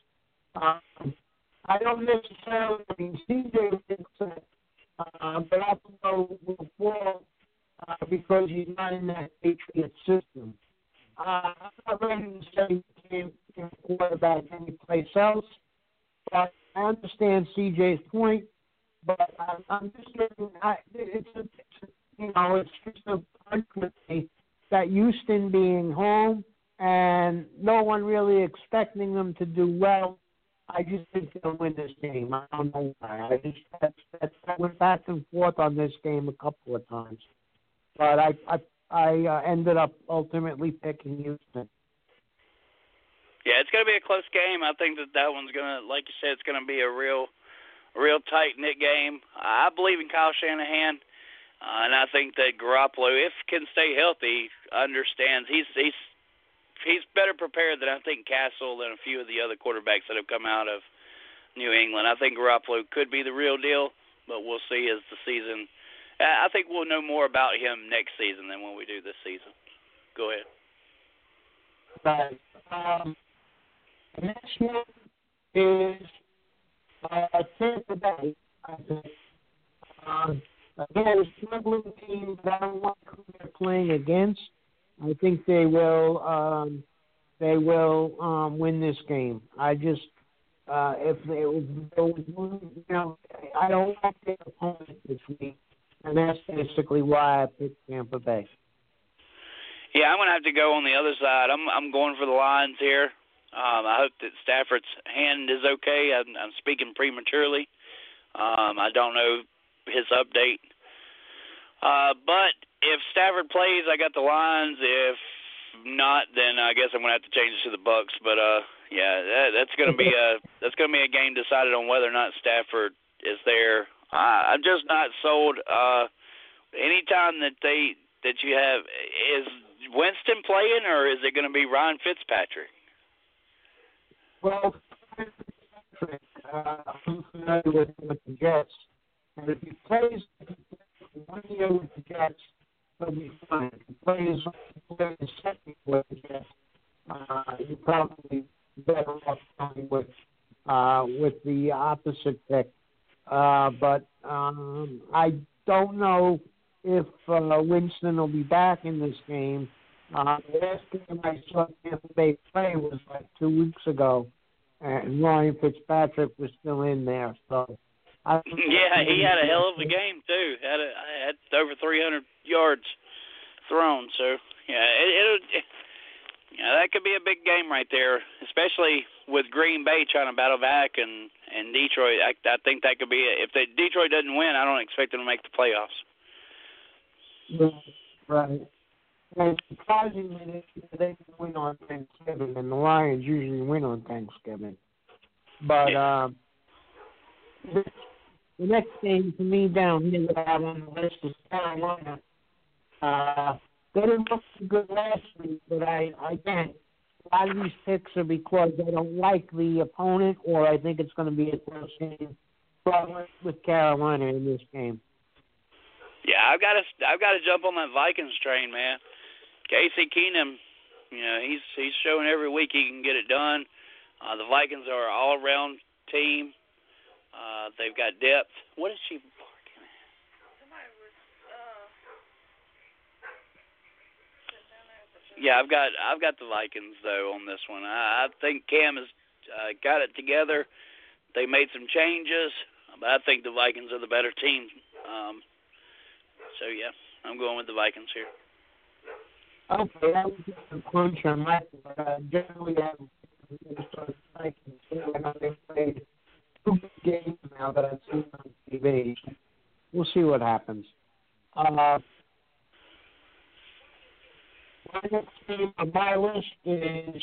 I don't necessarily CJ thinks that Garoppolo will fall because he's not in that Patriot system. I'm not ready to say he can't quarterback anyplace else, but I understand CJ's point. But I'm just getting, it's just a punch with me that Houston being home and no one really expecting them to do well. I just think they'll win this game. I don't know why. I went back and forth on this game a couple of times, but I ended up ultimately picking Houston. Yeah, it's going to be a close game. I think that one's going to, like you said, it's going to be a real tight-knit game. I believe in Kyle Shanahan, and I think that Garoppolo, if can stay healthy, understands he's better prepared than I think Castle and a few of the other quarterbacks that have come out of New England. I think Garoppolo could be the real deal, but we'll see as the season. I think we'll know more about him next season than when we do this season. Go ahead. Right. The next one is Tampa Bay, I think. Again, a struggling team that I don't like who they're playing against. I think they will win this game. I just I don't like their opponent this week, and that's basically why I picked Tampa Bay. Yeah, I'm going to have to go on the other side. I'm going for the Lions here. I hope that Stafford's hand is okay. I'm speaking prematurely. I don't know his update. But if Stafford plays, I got the Lions. If not, then I guess I'm going to have to change it to the Bucks. But yeah, that's going to be a game decided on whether or not Stafford is there. I'm just not sold. Anytime that you have, is Winston playing, or is it going to be Ryan Fitzpatrick? Well, I'm familiar with the Jets, and if he plays 1 year with the Jets, he'll be fine. If he plays the second with the Jets, he'll probably be better off going with the opposite pick. But I don't know if Winston will be back in this game. The last game I saw Tampa Bay play was like 2 weeks ago, and Ryan Fitzpatrick was still in there. So Yeah, he had a hell of a game too. Had over 300 yards thrown. So that could be a big game right there, especially with Green Bay trying to battle back and Detroit. I think that could be it. If Detroit doesn't win, I don't expect them to make the playoffs. Right. And surprisingly, they can win on Thanksgiving, and the Lions usually win on Thanksgiving. But the next game for me down here that I have on the list is Carolina. They didn't look too good last week, but again, a lot of these picks are because I don't like the opponent or I think it's going to be a close game. So I went with Carolina in this game. Yeah, I've got to jump on that Vikings train, man. Casey Keenum, he's showing every week he can get it done. The Vikings are an all-around team. They've got depth. What is she barking at? Somebody was Yeah, I've got the Vikings though on this one. I think Cam has got it together. They made some changes, but I think the Vikings are the better team. So yeah, I'm going with the Vikings here. Okay, that was just a crunch on my part. Generally, I know they've played 2 games now that I've seen on TV. We'll see what happens. My next game on my list is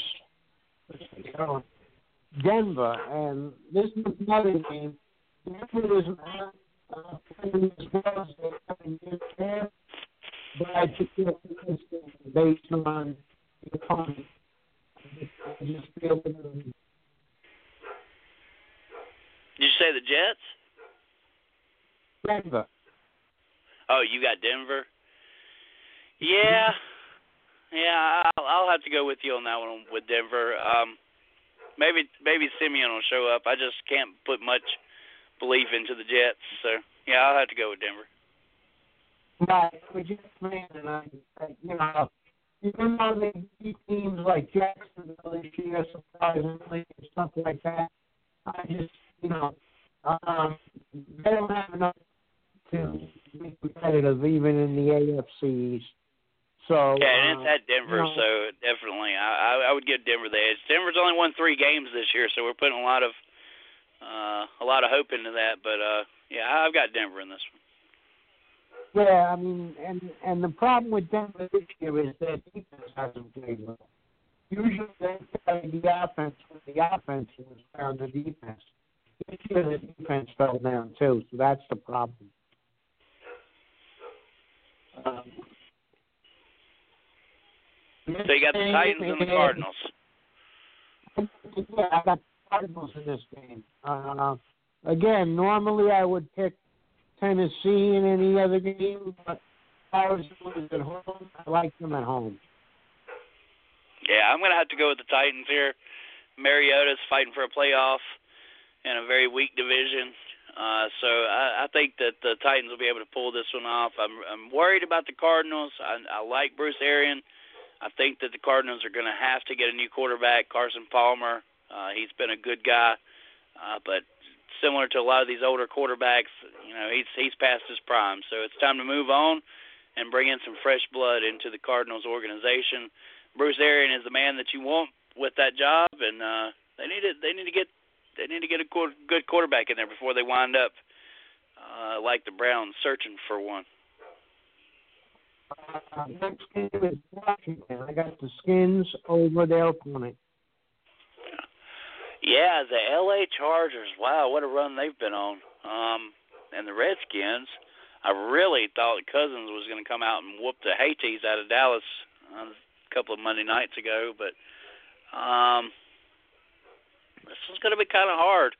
Denver, and this is another game. Denver is playing as well as they have in this camp, but I just feel this game based on the opponent. I just feel that. Did you say the Jets? Denver. Oh, you got Denver? Yeah, I'll have to go with you on that one with Denver. Maybe Simeon will show up. I just can't put much belief into the Jets, so yeah, I'll have to go with Denver. Right, we're just playing, and even though they beat teams like Jacksonville this year, surprisingly, and stuff like that, I just, they don't have enough to be competitive even in the AFC East. So yeah, and it's at Denver, so definitely, I would give Denver the edge. Denver's only won 3 games this year, so we're putting a lot of hope into that. But yeah, I've got Denver in this one. Yeah, I mean, and the problem with Denver this year is their defense hasn't played well. Usually they play the offense when the offense was down the defense. This year the defense fell down too, so that's the problem. So you got the Titans and the Cardinals. Yeah, I got the Cardinals in this game. Again, normally I would pick Tennessee in any other game, but Arizona is at home. I like them at home. Yeah, I'm going to have to go with the Titans here. Mariota's fighting for a playoff in a very weak division. So I think that the Titans will be able to pull this one off. I'm worried about the Cardinals. I like Bruce Arians. I think that the Cardinals are going to have to get a new quarterback, Carson Palmer. He's been a good guy, but similar to a lot of these older quarterbacks, he's past his prime. So it's time to move on and bring in some fresh blood into the Cardinals organization. Bruce Arians is the man that you want with that job, and they need to get a good quarterback in there before they wind up like the Browns searching for one. Next game is Washington. I got the Skins over their opponent. Yeah, the L.A. Chargers. Wow, what a run they've been on. And the Redskins, I really thought Cousins was going to come out and whoop the Hayties out of Dallas a couple of Monday nights ago, but this one's going to be kind of hard.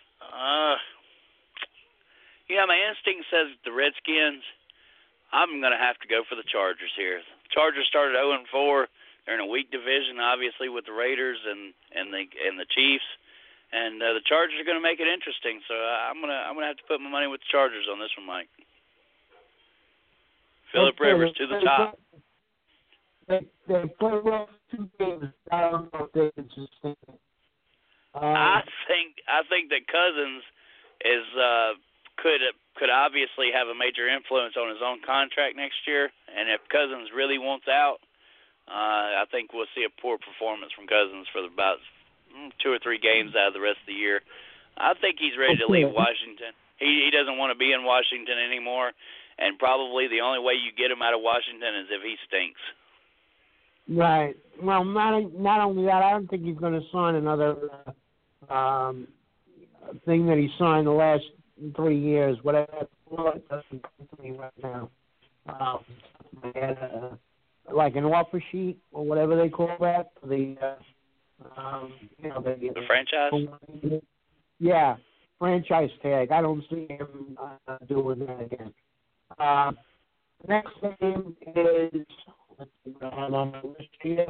My instinct says the Redskins. I'm going to have to go for the Chargers here. The Chargers started 0-4. They're in a weak division, obviously, with the Raiders and the Chiefs, and the Chargers are going to make it interesting. So I'm gonna have to put my money with the Chargers on this one, Mike. Phillip Rivers to the top. They play well 2 games. I don't know if they can sustain it. I think that Cousins is could obviously have a major influence on his own contract next year. And if Cousins really wants out, I think we'll see a poor performance from Cousins for about 2 or 3 games out of the rest of the year. I think he's ready to leave Washington. He doesn't want to be in Washington anymore, and probably the only way you get him out of Washington is if he stinks. Right. Well, not only that, I don't think he's going to sign another thing that he signed the last 3 years, whatever it doesn't come to me right now. Like an offer sheet or whatever they call that for the the franchise. Yeah, franchise tag. I don't see him doing that again. Next game is, let's see what I have on my list here.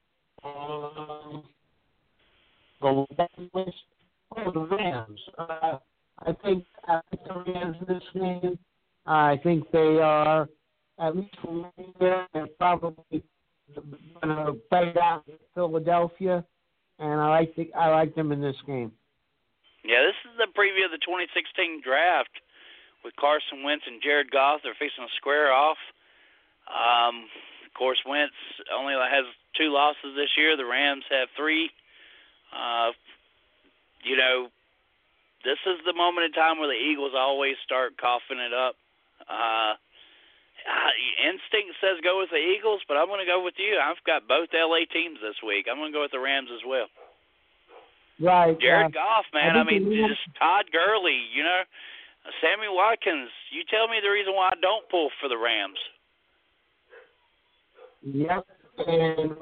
The Rams. I think the Rams in this game, I think they are, at least for me, they're probably going to fight out in Philadelphia, and I like them in this game. Yeah, this is the preview of the 2016 draft with Carson Wentz and Jared Goff. They're facing a square off. Of course, Wentz only has 2 losses this year. The Rams have 3. This is the moment in time where the Eagles always start coughing it up. Instinct says go with the Eagles, but I'm going to go with you. I've got both LA teams this week. I'm going to go with the Rams as well. Right. Jared Goff, man. I mean, just Todd Gurley, Sammy Watkins. You tell me the reason why I don't pull for the Rams. Yep. And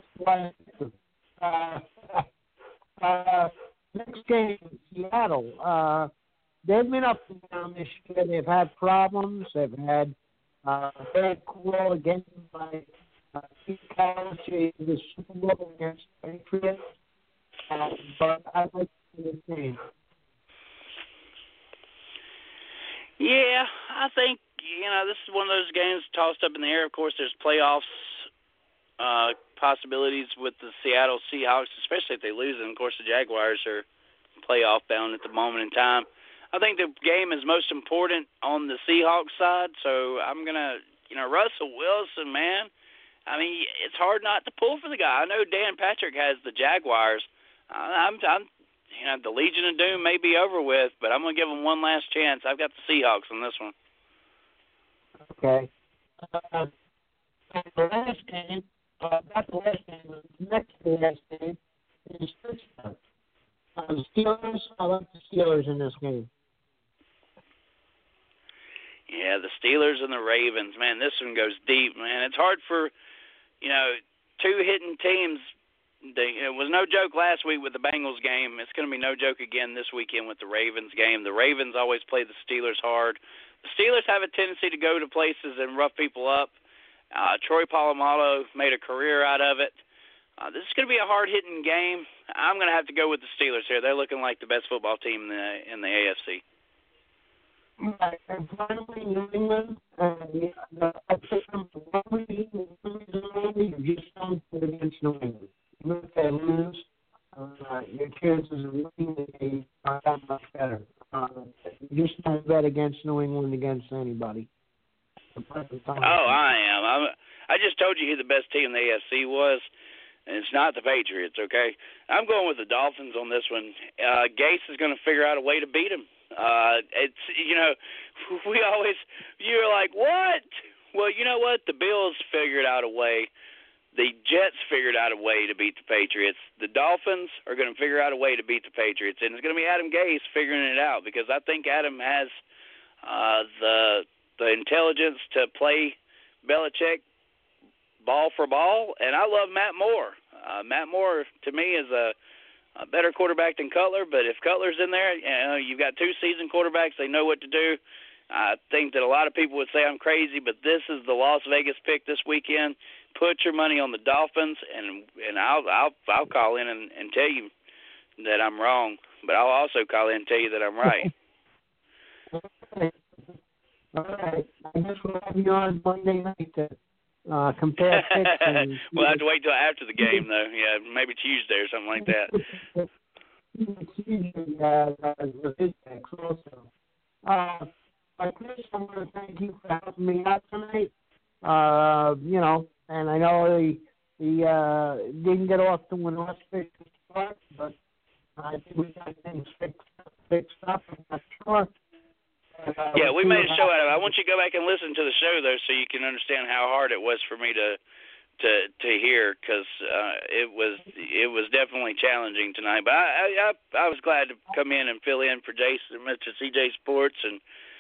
next game, Seattle. They've been up and down this year. They've had problems. They've had a bad call against by Pete Carroll in the Super Bowl against the Patriots. But I like the game. Yeah, I think, this is one of those games tossed up in the air. Of course, there's playoffs possibilities with the Seattle Seahawks, especially if they lose. And, of course, the Jaguars are playoff bound at the moment in time. I think the game is most important on the Seahawks side, so I'm going to, Russell Wilson, man. I mean, it's hard not to pull for the guy. I know Dan Patrick has the Jaguars. I'm the Legion of Doom may be over with, but I'm going to give them one last chance. I've got the Seahawks on this one. Okay. The last game, not the last game, but the next to the last game is Pittsburgh. The Steelers, I like the Steelers in this game. Yeah, the Steelers and the Ravens, man, this one goes deep, man. It's hard for, 2 hitting teams. It was no joke last week with the Bengals game. It's going to be no joke again this weekend with the Ravens game. The Ravens always play the Steelers hard. The Steelers have a tendency to go to places and rough people up. Troy Polamalu made a career out of it. This is going to be a hard-hitting game. I'm going to have to go with the Steelers here. They're looking like the best football team in the AFC. And finally, New England, I picked them for 1 week. You just don't put against New England. Even if they lose, your chances of winning the game are that much better. You just don't bet against New England against anybody. I am. I just told you who the best team in the AFC was, and it's not the Patriots, okay? I'm going with the Dolphins on this one. Gase is going to figure out a way to beat him. You're like, what? Well, you know what? The Bills figured out a way. The Jets figured out a way to beat the Patriots. The Dolphins are going to figure out a way to beat the Patriots, and it's going to be Adam Gase figuring it out because I think Adam has the intelligence to play Belichick ball for ball, and I love Matt Moore. Matt Moore, to me, is a better quarterback than Cutler, but if Cutler's in there, you've got 2 seasoned quarterbacks. They know what to do. I think that a lot of people would say I'm crazy, but this is the Las Vegas pick this weekend. Put your money on the Dolphins, and I'll call in and tell you that I'm wrong, but I'll also call in and tell you that I'm right. All right. I guess we'll have you on Monday night to compare picks. We'll have to wait till after the game, though. Yeah, maybe Tuesday or something like that. But Chris, I want to thank you for helping me out tonight. And I know he didn't get off to an auspicious start, but I think we got things fixed up. I'm not sure. Yeah, we made a show out of it. I want you to go back and listen to the show, though, so you can understand how hard it was for me to hear, because it was definitely challenging tonight. But I was glad to come in and fill in for Jason, Mr. CJ Sports, and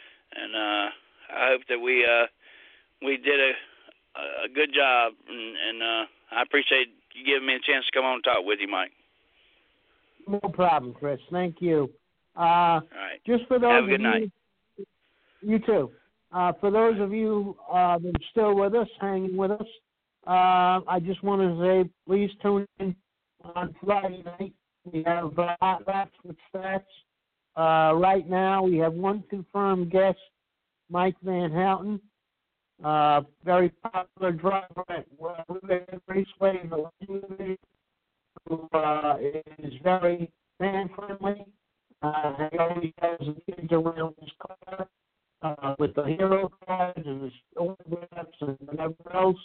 I hope that we did a good job, and I appreciate you giving me a chance to come on and talk with you, Mike. No problem, Chris. Thank you. All right. Just for those Have a good night. You too. For those of you that are still with us, hanging with us, I just want to say, please tune in on Friday night. We have Hot Laps with Stats. Right now, we have one confirmed guest, Mike Van Houten, very popular driver at Riverhead Raceway in the Lightning Division, who is very fan-friendly. He always has the kids around his car with the hero cards and his autographs and whatever else.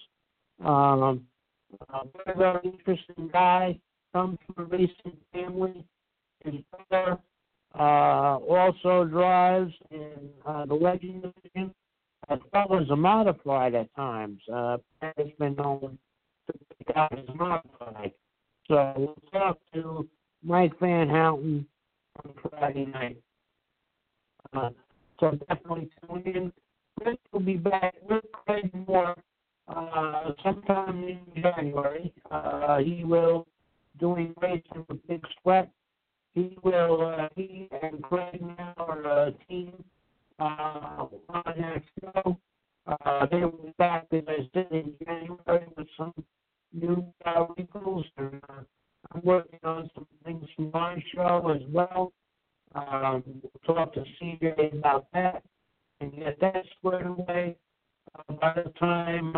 Very, very interesting guy. Comes from a racing family. His brother also drives in the Legend Division, as well as a modified at times. Has been known to pick out his modified. So we'll talk to Mike Van Houten on Friday night. So definitely tune in. Chris will be back with Craig Moore sometime in January. He will doing racing with Big Sweat. He and Craig now are a team on that show. They will be back, as I said, in January with some new vehicles. And I'm working on some things from my show as well. We'll talk to CJ about that and get that squared away. By the time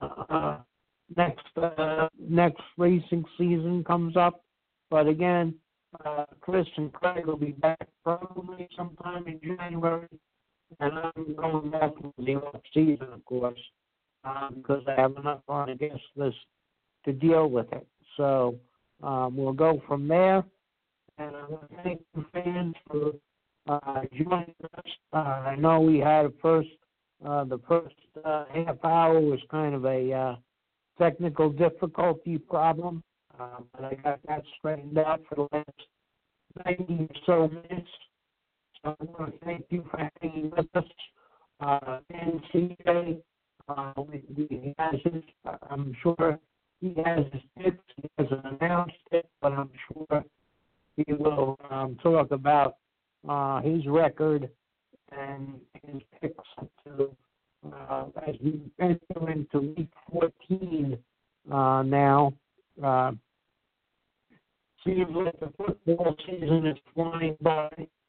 next racing season comes up. But again, Chris and Craig will be back probably sometime in January, and I'm going back to the off season, of course, because I have enough on the guest list to deal with it. So we'll go from there. And I want to thank the fans for joining us. I know we had the first half hour was kind of a technical difficulty problem, but I got that straightened out for the last 90 or so minutes. So I want to thank you for hanging with us. And CJ, he has his, I'm sure he has his picks. He hasn't announced it, but I'm sure he will talk about his record and his picks to as we enter into week 14 now. Seems like the football season is flying by.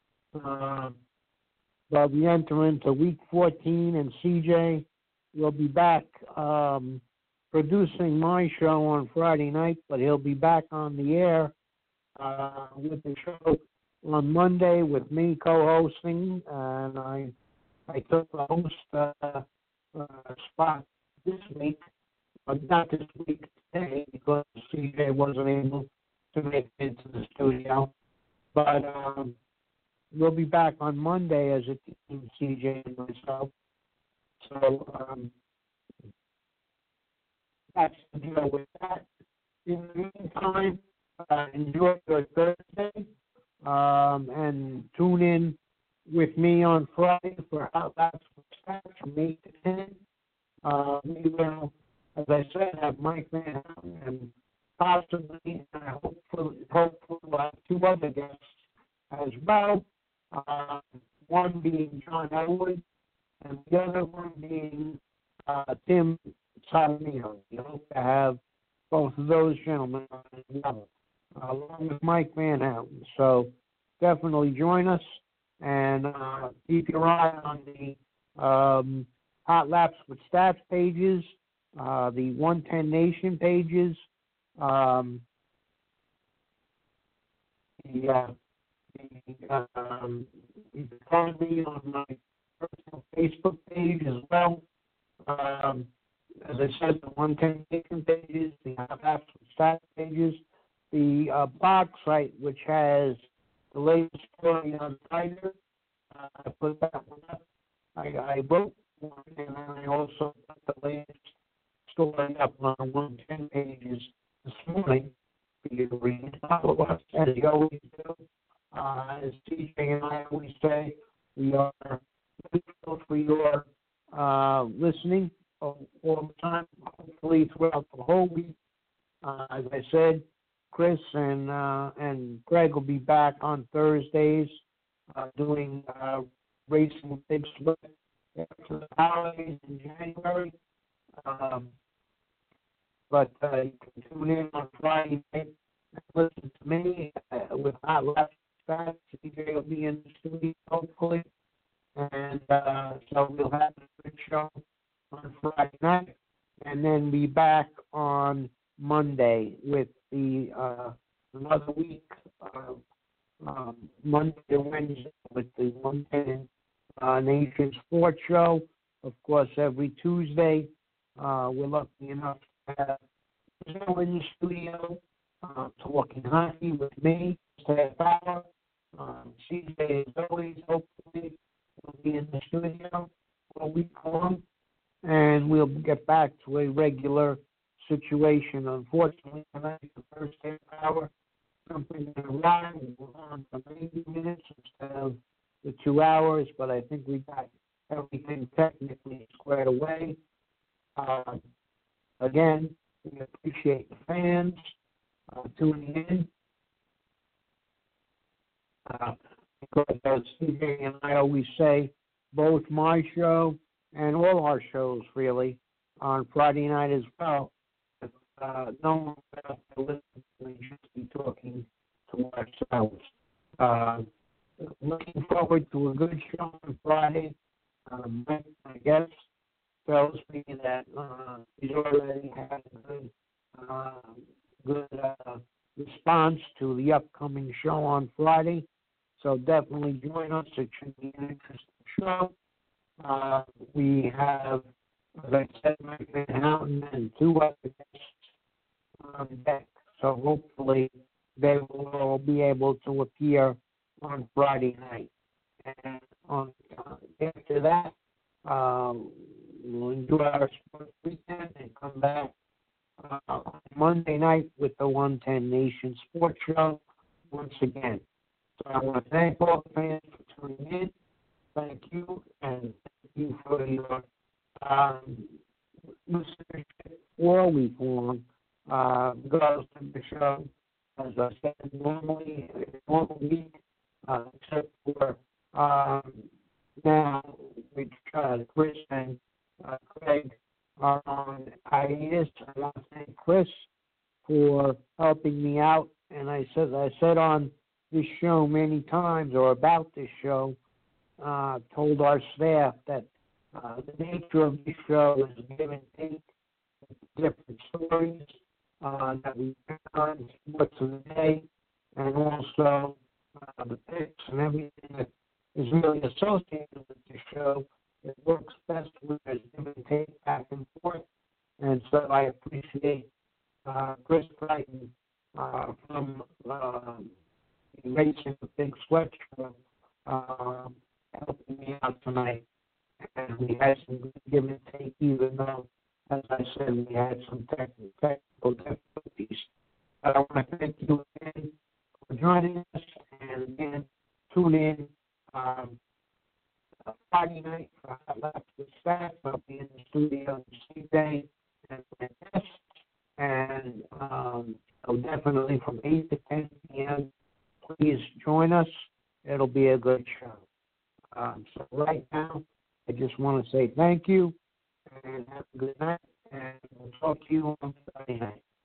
But we enter into week 14, and CJ will be back producing my show on Friday night, but he'll be back on the air with the show on Monday with me co-hosting, and I took the host spot this week, but not this week today because CJ wasn't able to make it into the studio. But we'll be back on Monday as a team, CJ and myself. So that's the deal with that. In the meantime, enjoy your Thursday and tune in with me on Friday for Hot Laps with Stats from 8 to 10. We will, as I said, have Mike Van Houten and possibly, hopefully, we'll have two other guests as well. One being John Elwood and the other one being Tim Salamino. We hope to have both of those gentlemen on as well, along with Mike Van Houten. So definitely join us and keep your eye on the Hot Laps with Stats pages, the 110 Nation pages, You can find me on my personal Facebook page as well. As I said, the 110 Nation pages, the Absolute Stat pages, the blog site, which has the latest story on Tiger. I put that one up. I wrote one, and then I also put the latest story up on 110 pages this morning for you to read. Follow us as you always do. As TJ and I always say, we are grateful for your listening all the time, hopefully throughout the whole week. As I said, Chris and Greg will be back on Thursdays doing Racing with Big Sweat after the holidays in January. But you can tune in on Friday night and listen to me with Hot Left Stats. TJ will be in the studio, hopefully. And so we'll have a good show on Friday night, and then be back on Monday with the another week, Monday to Wednesday with the 110 Nation Sports Show. Of course, every Tuesday, we're lucky enough to have Joe in the studio talking hockey with me, half hour. CJ, as always, hopefully, will be in the studio all week long. And we'll get back to a regular situation. Unfortunately, tonight, the first half hour, something went wrong. We were on for 90 minutes instead of the 2 hours, but I think we got everything technically squared away. Again, we appreciate the fans tuning in. Because as CJ and I always say, both my show and all our shows, really, on Friday night as well. If no one else to listen, we just be talking to ourselves. Looking forward to a good show on Friday. My guest tells me that he's already had a good response to the upcoming show on Friday. So definitely join us. It should be an interesting show. We have, as I said, Mike Van Houten and 2 other guests on deck. So hopefully they will all be able to appear on Friday night. And on after that, we'll do our sports weekend and come back on Monday night with the 110 Nation Sports Show once again. So I want to thank all the fans for tuning in. Thank you, and thank you for your listenership all week long. Regardless of the show, as I said, normally, a normal week, except for now, which Chris and Craig are on hiatus. I want to thank Chris for helping me out, and I said on this show many times, or about this show, told our staff that the nature of this show is give and take different stories that we found in sports of the day, and also the picks and everything that is really associated with the show. It works best when there's give and take back and forth, and so I appreciate Chris Crichton from Racing the Big Sweat Show helping me out tonight. And we had some good give and take, even though, as I said, we had some technical difficulties. But I want to thank you again for joining us, and again, tune in Friday night for Hot Left with Stats. I'll be in the studio this day and my guests, and so definitely from 8 to 10 p.m. Please join us. It'll be a good show. So right now, I just want to say thank you and have a good night, and we'll talk to you on Friday night.